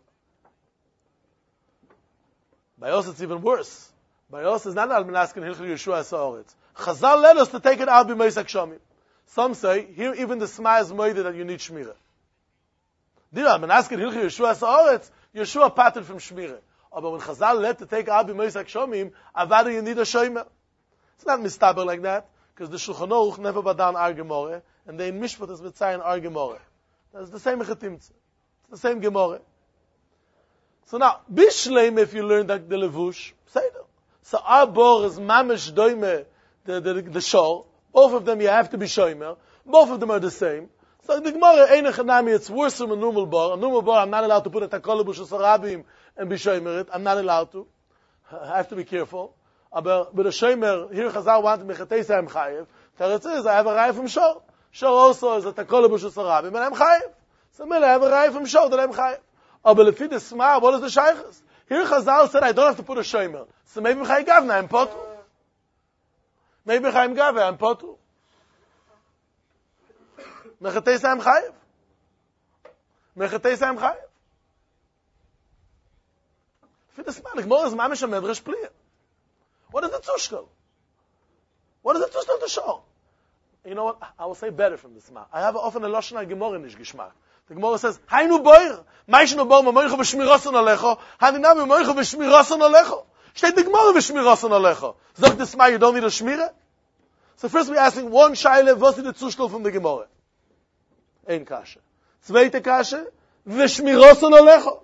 Bayos it's even worse. Bayos is not al-menasken hilchi Yeshua esaoretz. Chazal led us to take it out b'meis hakshomim. Some say, here even the Sma is moide that you need shmira. Dira, menasken hilchi Yeshua esaoretz, Yeshua patted from shmira. But when Chazal led to take out b'meis hakshomim, avada you need a shomer. It's not mistaber like that, because the Shulchan Aruch never badan ar Gemara, and they in Mishpat is mitzayin ar Gemara. That's the same Chetimtze. It's the same Gemara. So now, bishleim if you learn that the levush, say that. So our bor is mamish doime, the shor. Both of them you have to be shomer. Both of them are the same. So the Gemara einach nami, it's worse than a normal bor. A normal bor, I'm not allowed to put a takol b'shus harabim and be shomer it. I'm not allowed to. I have to be careful. But a shomer, here Chazal wanted mechatei say I'm chayev. Teretz is, I have a raya from shor. Shor also is a takol b'shus harabim, and I'm chayev. So I have a raya from shor that I'm chayev. But if it is Sma, what is the shaykhs? Here Chazal said I don't have to put a shomer. So maybe Chaim Gavna, I'm potu. Maybe Chaim Gavna, I'm potu. Mechatei Sam Chayev. Mechatei Sam Chayev. Fit the Sma, the Gemara is Mamish HaMedrash Pliya. What is the Tushkel? What is the Tushkel to show? You know what? I will say better from the Sma. I have often a Lashon Gemara Nish Gishmak. The Gemara says, Hainu boir. Maishnu boir, moichu v'shmirason alecho. Haninami moichu v'shmirason alecho. Steht the Gemara v'shmirason alecho. Zog the Sma, you don't need a shmira? So first we're asking one shaila, what's the Zushtel from the Gemara? Ein kasha. Zweite kasha, v'shmirason alecho.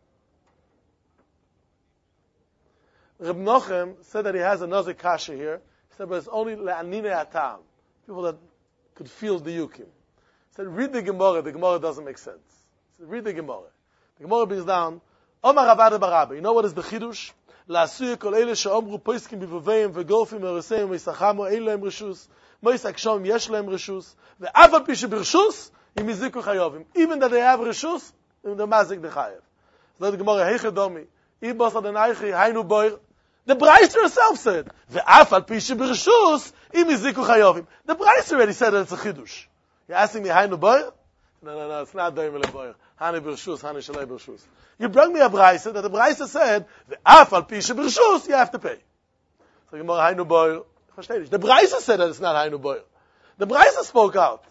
Reb Nochem said that he has another kasha here. He said, but it's only le'anine atam. People that could feel the yukim. He said, read the Gemara doesn't make sense. He said, read the Gemara. The Gemara brings down, Omar Avada Barabbah. You know what is the Chidush? La'asuye kol eile she'omru poiskim bivoveyim v'golfim v'reseim v'yisachamu ein lehem reshus mois akshom yesh lehem reshus ve'af al pi she'b'reshus im yiziku chayovim. Even that they have reshus, they're mazik the chayev. So the Gemara, heiche domi, ibos adenaychi hainu boir. The Brayser herself said, ve'af al pi she'b'reshus im yiziku chayovim. The Brayser already said that it's a Chidush. You're asking me, Hainu Boyer? No, it's not Doim Ele Boyer. Hani Bershus, Hani Shalei Bershus. You brought me a Brayse, that the Brayse said, the Af al Pisha Bershus, you have to pay. So you more Hainu Boyer. The Brayse said that it's not Hainu Boyer. The Brayse spoke out.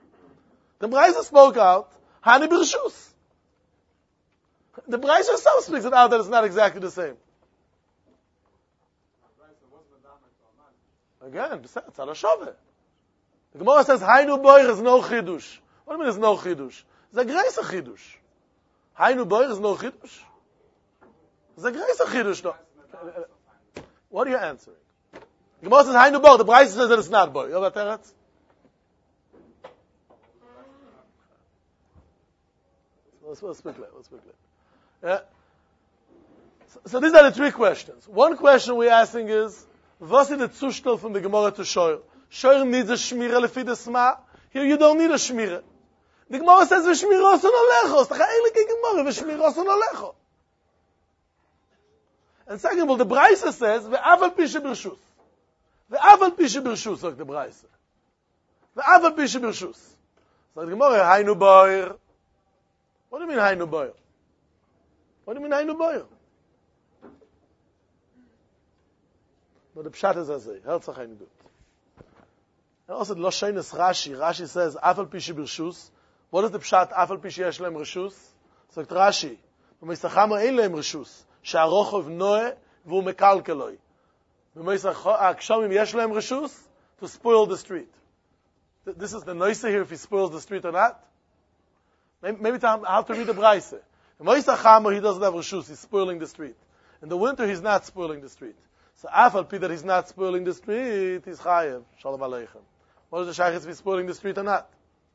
Hani Bershus. The Brayse herself speaks it out that it's not exactly the same. Again, it's ala shove. The Gemara says, Hainu boir is no chidush. What do you mean it's no chidush? It's a greater chidush. Hainu boir is no chidush. It's a greater chidush, no. What are you answering? The Gemara says, Hainu boir. The Braisa says that it's not boir. You know what that is? Let's speculate. Yeah. So these are the three questions. One question we're asking is, was is the Zustand from the Gemara to Shoyer? Shoyer needs a Shmira lefi the Sma. Here you don't need a Shmira. The Gemara says, V'shmira osun alecho. It's the Heilige Gemara, V'shmira osun alecho. And second of all, the Braisa says, Ve'aval pishe b'rshus. Ve'aval pishe b'rshus, like the Braisa. Ve'aval pishe b'rshus. So the Gemara, Hainu boir. What do you mean Hainu boir? What do you mean Hainu boir? No, the Pshat is as a Herzach Hainu good. And also the Loshain is Rashi. Rashi says, Afal pishe b'rshus. What is the Pshat? Afal pishe yesh lehem reshus. So Rashi, V'meisachamo ein lehem reshus. She'arochov noe v'u mekalkeloi. V'meisachomim yesh lehem reshus to spoil the street. This is the noise here if he spoils the street or not. Maybe I have to read the Braise. V'meisachamo he doesn't have reshus. He's spoiling the street. In the winter he's not spoiling the street. So afal pi that he's not spoiling the street, he's chayev. Shalom aleichem. What is the shaykhis if he's spoiling the street or not?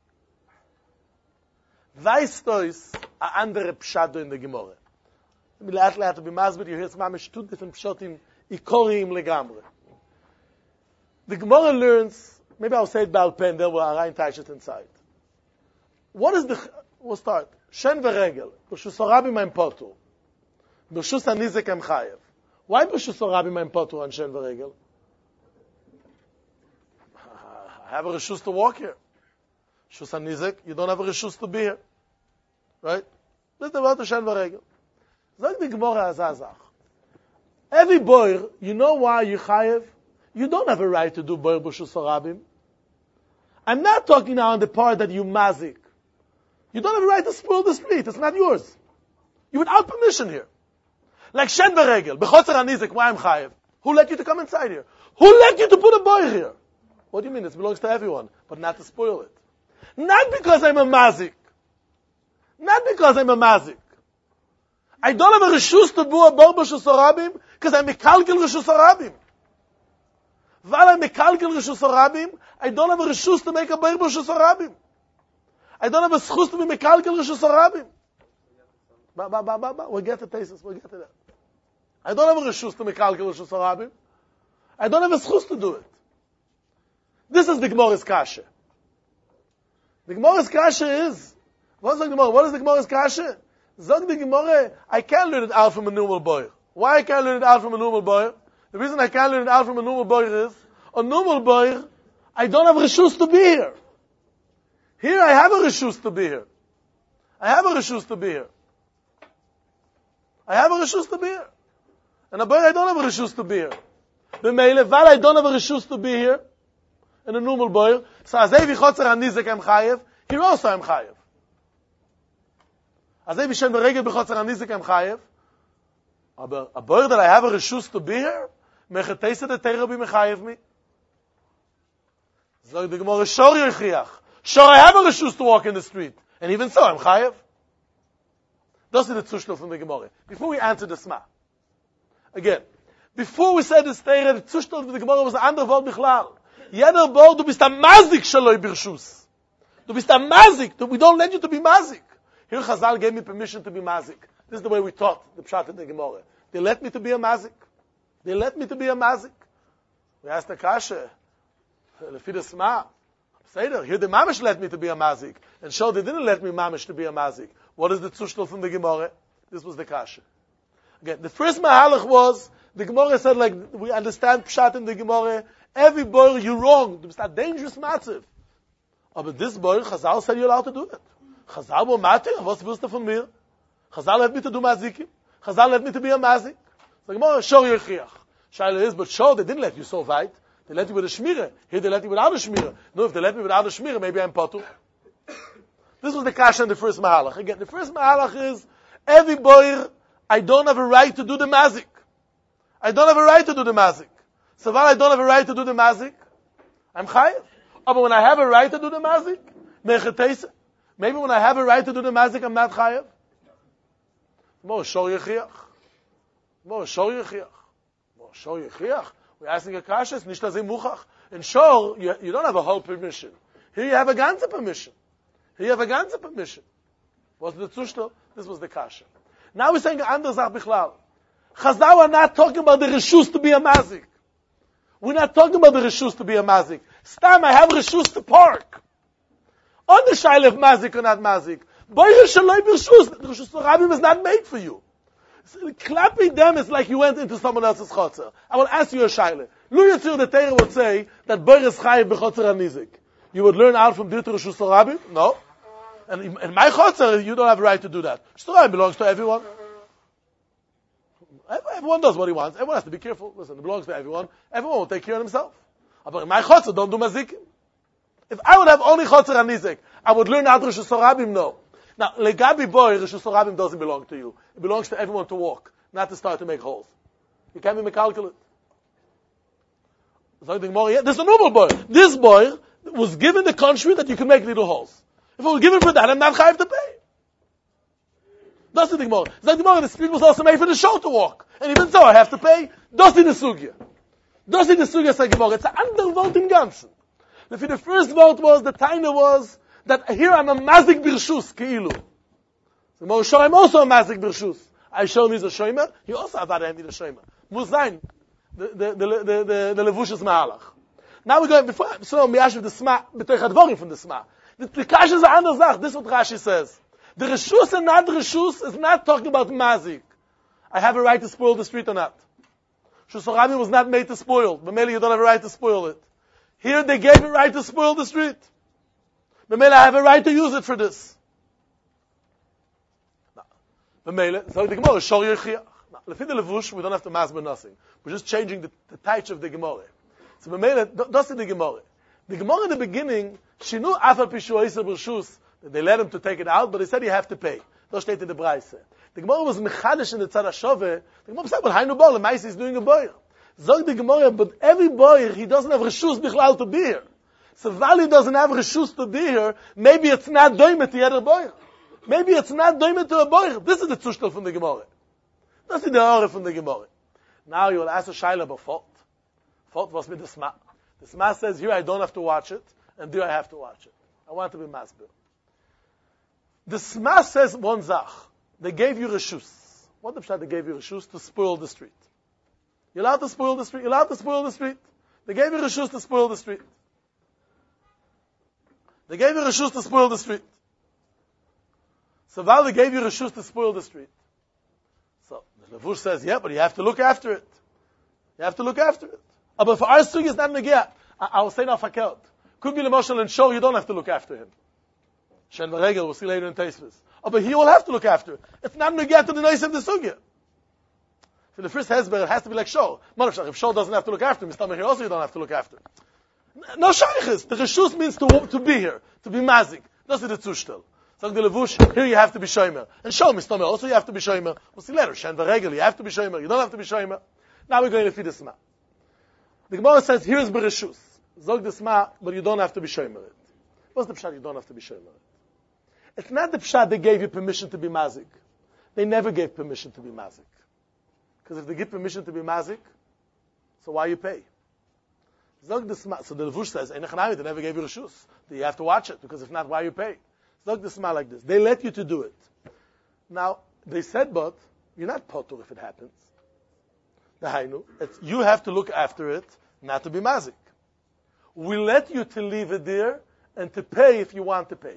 Weißt du es a andere Pshat in der Gemara? Mir laat to be masbid, you hear some mamish two different Pshatim ikorim legamre. The Gemara learns, maybe I'll say it Baal Peh, and then we'll touch it inside. What is we'll start. Shen v'regel, b'shus harabim ein potur. B'shus hanizek em chayev. Why b'shus harabim ein potur on Shen v'regel? I have a reshus to walk here. Shus hanizek, you don't have a reshus to be here. Right? This is the word of Shen v'regel. Zog the Gemara azazach. Every boy, you know why you chayev? You don't have a right to do boy b'shus harabim. I'm not talking now on the part that you mazik. You don't have a right to spoil the street. It's not yours. You're without permission here. Like Shen v'regel, b'chotzer hanizek, why I'm chayev? Who let you to come inside here? Who let you to put a boy here? What do you mean? It belongs to everyone, but not to spoil it. Not because I'm a mazik. Not because I'm a mazik. I don't have a reshus to do a bar b'shus harabim because I'm mekalkel reshus harabim. While I'm mekalkel reshus harabim, I don't have a reshus to make a bar b'shus harabim. I don't have a schus to be mekalkel reshus harabim. We'll get to Tesis. We'll get to that. I don't have a reshus to mekalkel reshus harabim. I don't have a schus to do it. This is the Gemara's kasha. The Gemara's kasha is, what is the Gemara's kasha? Zog the Gemara, I can't learn it out from a normal boy. Why I can't learn it out from a normal boy? The reason I can't learn it out from a normal boy is, a normal boy, I don't have reshus to be here. Here I have a reshus to be here. I have a reshus to be here. I have a reshus to be here. And a boy, I don't have a reshus to be here. B'meile, while I don't have a reshus to be here, and a normal boy, so as I chotzer hanizek I'm chayev, here also I'm chayev. As I shen v'regel b'chotzer hanizek I'm chayev, aber a boy that I have a reshus to be here, mecheteise the teira be mechayev me. So the Gemara, shor yochiach. Sure, I have a reshus to walk in the street, and even so I'm chayev. That's the Zustand from the Gemara. Before we answer the Sma, again, before we said this teira, the Zustand from the Gemara was an andere Wort bichlal. Jeder Bor, du bist a Mazik shaloi birshus. Du bist a Mazik. We don't let you to be Mazik. Here Chazal gave me permission to be Mazik. This is the way we taught the Pshat in the Gemara. They let me to be a Mazik. They let me to be a Mazik. We asked the Kasha, Lefi the Sma, Seder, here the Mamish let me to be a Mazik. And so they didn't let me Mamish to be a Mazik. What is the Zustand from the Gemara? This was the Kasha. Again, the first Mahalach was, the Gemara said, like, we understand Pshat in the Gemara, every boy, you're wrong. It's a dangerous matziv. But this boy, Chazal said you're allowed to do it. Chazal will matter. Was willst du von mir? Chazal let me to do mazikim. Chazal let me to be a mazik. So Gemara, shor yochiach. Shaila is, but sure, they didn't let you so weit. They let you with a shmira. Here they let you without a shmira. No, if they let me without a shmira, maybe I'm potu. This was the kasha in the first mahalach. Again, the first mahalach is, every boy, I don't have a right to do the mazik. I don't have a right to do the mazik. So while I don't have a right to do the mazik, I'm chayiv. But when I have a right to do the mazik, maybe when I have a right to do the mazik, I'm not chayiv. More shor yechiach. More shor yechiach. More shor yechiach. We're asking a kashes, nicht lazim muchach. In shor, you don't have a whole permission. Here you have a ganze permission. What's the zushtel? This was the kasha. Now we're saying an andere Sach bichlal. Chazal are not talking about the reshus to be a mazik. We're not talking about the reshus to be a mazik. Stam, I have reshus to park. On the shaila of mazik or not mazik. Boyer shaloi b'reshus. The reshus to Rabbim is not made for you. So, clapping them is like you went into someone else's chotzer. I will ask you a shaila. Lu Yitzir the Torah would say that boyer is chayiv b'chotzer anizik. You would learn out from dir to reshus to Rabbim? No. And in my chotzer, you don't have a right to do that. Sh'torah belongs to everyone. Everyone does what he wants. Everyone has to be careful. Listen, it belongs to everyone. Everyone will take care of himself. But in my chotzer, don't do mazikim. If I would have only chotzer and nizik, I would learn out Reshus Harabim. No. Now, legabi boy, Reshus Harabim doesn't belong to you. It belongs to everyone to walk, not to start to make holes. You can't be calculate. There's a normal boy. This boy was given the country that you can make little holes. If I was given for that, I'm not chayav to pay. That's the Gemara. The street was also made for the show to walk. And even so, I have to pay. Das in the Sugya. Das in the Sugya, say Gemara. It's an under vote in Ganzen. The first vote was, the Taina was, that here I'm a mazik birshus, keilu. The Gemara show I'm also a mazik birshus. I show him he's a shoymer. He also avada him he's a shoymer. Muzayin. The levush is ma'alach. Now we're going, before, so Miyashiv the Sma, b'toich advorim from the Sma. The Kash is a under zach. This is what Rashi says. The reshus and not reshus is not talking about mazik. I have a right to spoil the street or not. Reshus Harabim was not made to spoil. B'mele, you don't have a right to spoil it. Here they gave a right to spoil the street. B'mele, I have a right to use it for this. B'mele, so the Gemara, shor yechiach. Lefi the levush, we don't have to masber nothing. We're just changing the taich of the Gemara. So b'mele, that's the Gemara. The Gemara in the beginning, she knew afal pishu oiser b'reshus. They let him to take it out, but they said you have to pay. Das steht in the Braise. The Gemara was mechadish in the Tzad HaShove. The Gemara said, but Hainu Bol, the Maisi is doing a boyer. Zog the Gemara, but every boyer, he doesn't have reshus bichlal to be here. So while he doesn't have reshus to be here, maybe it's not doimet to the other boyer. Maybe it's not doimet to a boyer. This is the Zushtel from the Gemara. That's the Ore from the Gemara. Now you will ask a Shaila about fault. Fault was with the Sma. The Sma says, here I don't have to watch it, and there I have to watch it. I want to be masbir. The Sma says one zach. They gave you reshus. What the pshat they gave you reshus? To spoil the street. You're allowed to spoil the street. You're allowed to spoil the street. They gave you reshus to spoil the street. They gave you reshus to spoil the street. So while they gave you reshus to spoil the street, so the Levush says, yeah, but you have to look after it. You have to look after it. But for our sugi, it's not negiyah. I will say now fakelt. Could be l'moshel and show you don't have to look after him. Shen v'regel, we'll see later in Teisvis. But he will have to look after it. It's not negiyah to the noise of the sugya. For the first hezber, it has to be like Shol. If Shol doesn't have to look after him, Mr. here also you don't have to look after him. No shaykhis. The reshus means to be here, to be mazik. That's the zushtel. So the levush, here you have to be shomer. And Shol, Mr. also you have to be shomer. We'll see later. Shen v'regel, you have to be shomer. You don't have to be shomer. Now we're going to feed the Sma. The Gemara says, here is bereshus. Zog the Sma, but you don't have to be shomer. What's the pshat? You don't have to be shomer. It's not the pshat they gave you permission to be mazik. They never gave permission to be mazik. Because if they give permission to be mazik, so why you pay? Zog the Sma, so the Levush says, they never gave you reshus. You have to watch it, because if not, why you pay? Zog the Sma like this. They let you to do it. Now, they said, but you're not potur if it happens. The Hainu, you have to look after it, not to be mazik. We let you to leave it there, and to pay if you want to pay.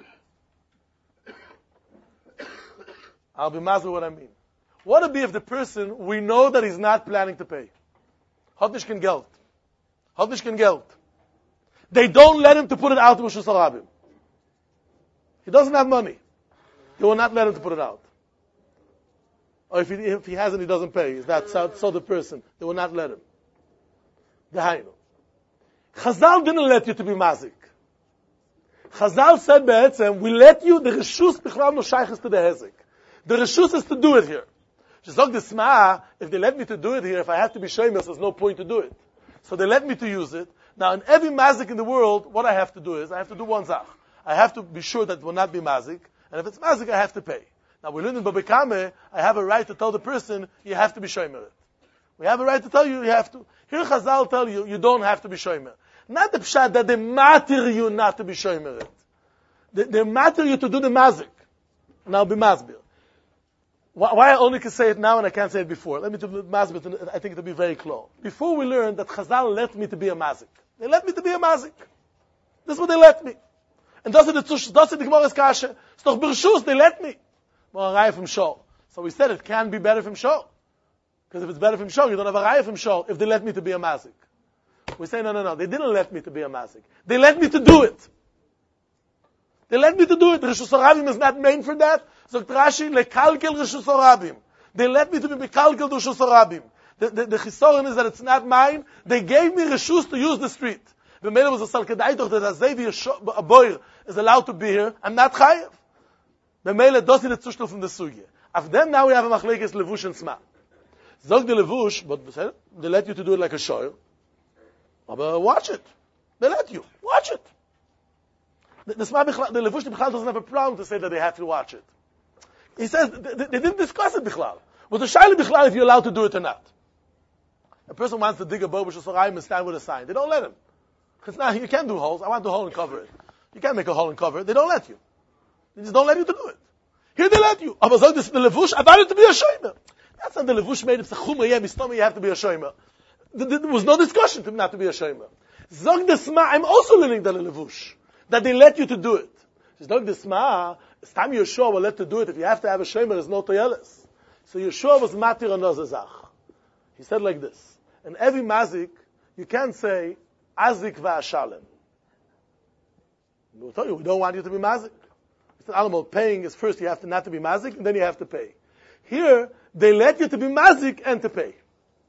I'll be mazel what I mean. What would be if the person, we know that he's not planning to pay? Hat nicht kein Geld. Hat nicht kein Geld. They don't let him to put it out to Reshus Harabim. He doesn't have money. They will not let him to put it out. Or if he has and he doesn't pay, is that so the person? They will not let him. Gehainu. Chazal didn't let you to be mazik. Chazal said be'etzem, we let you, the reshus bichlal no shaychus to the hezek. The reshus is to do it here. She said, the Sma, if they let me to do it here, if I have to be shameless, there's no point to do it. So they let me to use it. Now, in every mazik in the world, what I have to do is, I have to do one zach. I have to be sure that it will not be mazik, and if it's mazik, I have to pay. Now, we learn in Baba Kame, I have a right to tell the person, you have to be shomer it. We have a right to tell you, you have to. Here Chazal tell you, you don't have to be shomer. Not the pshat that they matter you not to be shomer it. They matter you to do the mazik. Now be masbir. Why I only can say it now and I can't say it before? Let me do masbir, I think it'll be very close. Before we learned that Chazal let me to be a mazik. They let me to be a mazik. This is what they let me. And das ist the Gemara's kasha. It's doch Bershus, they let me. Well, a raya from Shor. So we said it can be better from Shor. Because if it's better from Shor, you don't have a raya from Shor if they let me to be a mazik. We say, no. They didn't let me to be a mazik. They let me to do it. They let me to do it. Rishus Harabim is not made for that. So Rashi, lekalkel Rishus Harabim. They let me to be mekalkel Rishus Harabim. The chisoron is that it's not mine. They gave me Rishus to use the street. The mail was a salkedai doch that a boy is allowed to be here. I'm not chayev. The mail does it zushtel from the sugya. Of them now we have a machlekes levush and sma. Zog the levush, but they let you to do it like a shoyer. But watch it. They let you watch it. The levush bichlal doesn't have a problem to say that they have to watch it. He says they didn't discuss it bichlal. But the shaila bichlal if you're allowed to do it or not. A person wants to dig a bow which is and stand with a sign. They don't let him. Because now you can't do holes. I want to do a hole and cover it. You can't make a hole and cover it. They don't let you. They just don't let you to do it. Here they let you. Aber so this the levush. I wanted to be a shomer. That's not the levush made. It's a chumah. You have to be a shomer. There was no discussion to not to be a shomer. Zog the sma. I'm also learning the levush that they let you to do it. Zog the sma. It's time Yeshua will let you do it. If you have to have a shomer, there's no toyeles. So Yeshua was matir on zach. He said like this. In every mazik, you can't say azik va'ashalem. We'll tell you, we don't want you to be mazik. It's an animal. Paying is first, you have to not to be mazik, and then you have to pay. Here, they let you to be mazik and to pay.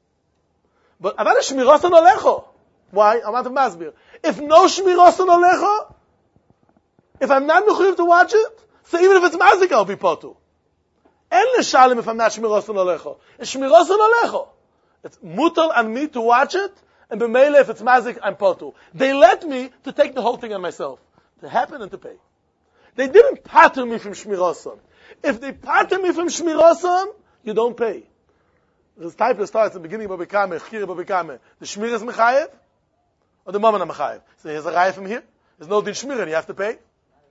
But avada shmirosan alecho. Why? I want to masbir. If no shmirosan alecho, if I'm not mechuyev to watch it, so even if it's mazik, I'll be potu. En leshalem if I'm not shmirosan alecho. It's shmirosan alecho. It's mutal on me to watch it, and b'meile if it's mazik, I'm potu. They let me to take the whole thing on myself, to happen and to pay. They didn't pater me from shmirosan. If they pater me from shmirosan, you don't pay. This type that starts at the beginning of Babikame, Chkira Babikame. The shmir is mechayev, or the mammon mechayev. So here's a raya from here. There's no din shmir, and you have to pay.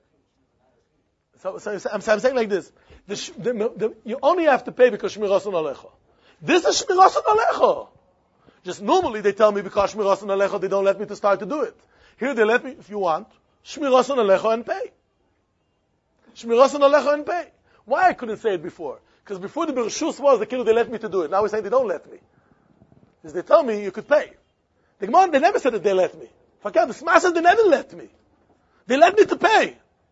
So I'm saying like this: you only have to pay because shmirosan alecha. This is shmirosan alecha. Just normally they tell me because shmirosan alecha they don't let me to start to do it. Here they let me, if you want, shmirosan alecha and pay. Shmirosan alecha and pay. Why I couldn't say it before? Because before the Bershus was the kilo they let me to do it. Now we're saying they don't let me. Because they tell me you could pay. The Gemara, they never said that they let me. Fakir, the Sma said they never let me. They let me to pay.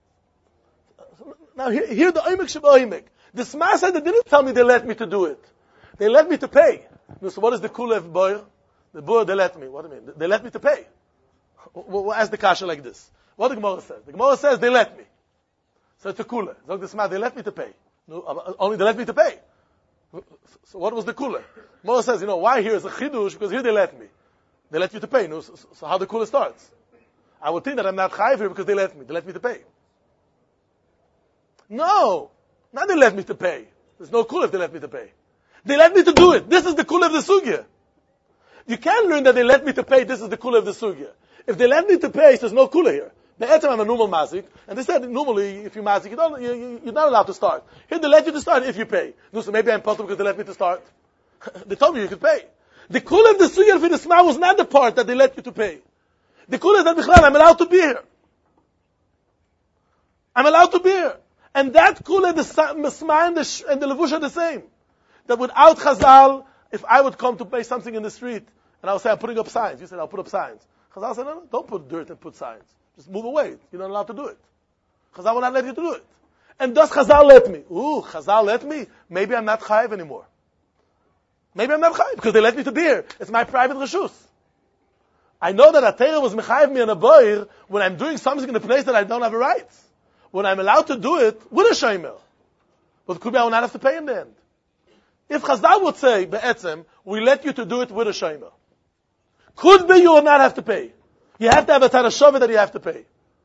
Now here the Oimek Sheba Oimek. The Sma said they didn't tell me they let me to do it. They let me to pay. So what is the Kulev boy? The boy they let me. What do you mean? They let me to pay. We'll ask the Kasha like this. What the Gemara says? The Gemara says they let me. So it's a Kule. So the Sma, they let me to pay. No, only they let me to pay. So what was the Kule? Gemara says, why here is a Chidush? Because here they let me. They let you to pay. So how the Kule starts? I would think that I'm not Chayiv here because they let me. They let me to pay. No. Not they let me to pay. There's no Kule if they let me to pay. They let me to do it. This is the Kule of the Sugya. You can't learn that they let me to pay. This is the Kule of the Sugya. If they let me to pay, there's no Kule here. Be'etzem I'm a normal mazik, and they said normally if you mazik, you're not allowed to start. Here they let you to start if you pay. No, so maybe I'm puzzled because they let me to start. They told me you could pay. The Kule of the Sugya for the Sma was not the part that they let you to pay. The Kule is that Bichlal, I'm allowed to be here. I'm allowed to be here. And that Kule, the Sma and the Levush are the same. That without Chazal, if I would come to pay something in the street, and I would say, I'm putting up signs. You said, I'll put up signs. Chazal said, no, don't put dirt and put signs. Just move away. You're not allowed to do it. Chazal will not let you to do it. And does Chazal let me? Chazal let me? Maybe I'm not Chayiv anymore. Maybe I'm not Chayiv because they let me to be here. It's my private Reshus. I know that Atera was Mechayiv me on a boir when I'm doing something in a place that I don't have a right. When I'm allowed to do it with a Shomer. But it could be I will not have to pay in the end. If Chazal would say, Be'etzem, we let you to do it with a Shomer. Could be you will not have to pay. You have to have a tarashova that you have to pay.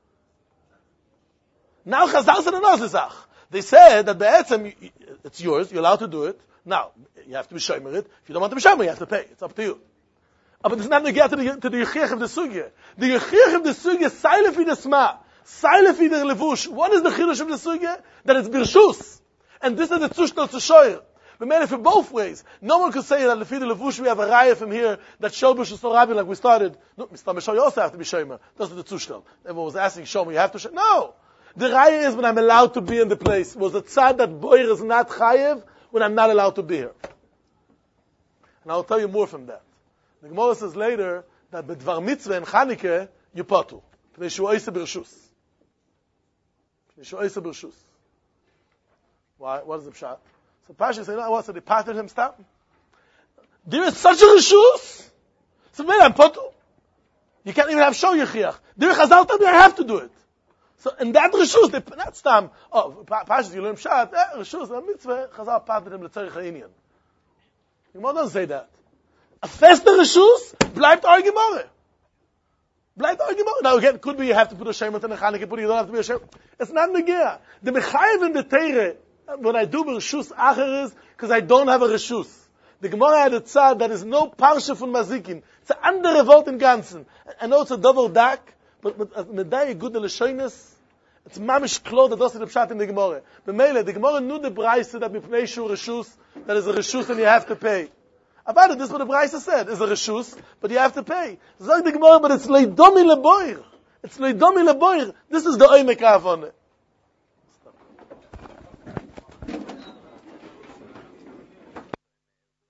Now Chazal said another zach. They said that be'etzem, it's yours, you're allowed to do it. Now, you have to be shomer it. If you don't want to be shomer, you have to pay. It's up to you. But it's not negate to the yichich of the sugya. The yichich of the sugya, sailefi the sma, sailefi the levush. What is the chidush of the sugya? That it's birshus. And this is the tzushnal tzushoyer. We made it for both ways. No one could say that lefi the levush we have a raya from here that shobush is so rabbi like we started. No, Mr. Mishal, you also have to be shomer. That's the tzushnal. Everyone was asking shomer, you have to shomer. No! The raya is when I'm allowed to be in the place. Was the tzad that boyer is not chayev when I'm not allowed to be here. And I'll tell you more from that. The Gemara says later that bedvar mitzvah and Chanukah you patu. Pnei shu oise b'rshus. Pnei shu oise b'rshus. Why? What is the pshat? So Pasha said, no, what? So they parted him stop. There is such a reshus. So man, I'm patu. You can't even have show yichiach. There is chazal tell me I have to do it. So in that reshus, they not stam. Oh, Pasha, you learn pshat. Reshus, the mitzvah, chazal parted him l'tzarich ha'inyan. The Gemara doesn't say that. A fester reshus bleibt our Gemara. Bleibt our Gemara. Now again, could be you have to put a shemet in a Chanukah, but you don't have to be a shemet. It's not negea. The mechayev in the Teire, when I do reshus acher is, because I don't have a reshus. The Gemara had a tzad that is no parsha from mazikin. It's an andere Wort in Ganzen. I know it's a double dak, but medai good in the shoyness, it's mamish klo that does the pshat in the Gemara. But meile, the Gemara knew the braise that mipnei shu reshus, that is a reshus and you have to pay. About it, this is what the Braisa said. It's a reshus, but you have to pay. Zog the Gemara, but it's leidomi leboir. It's leidomi leboir. This is the oimek avon.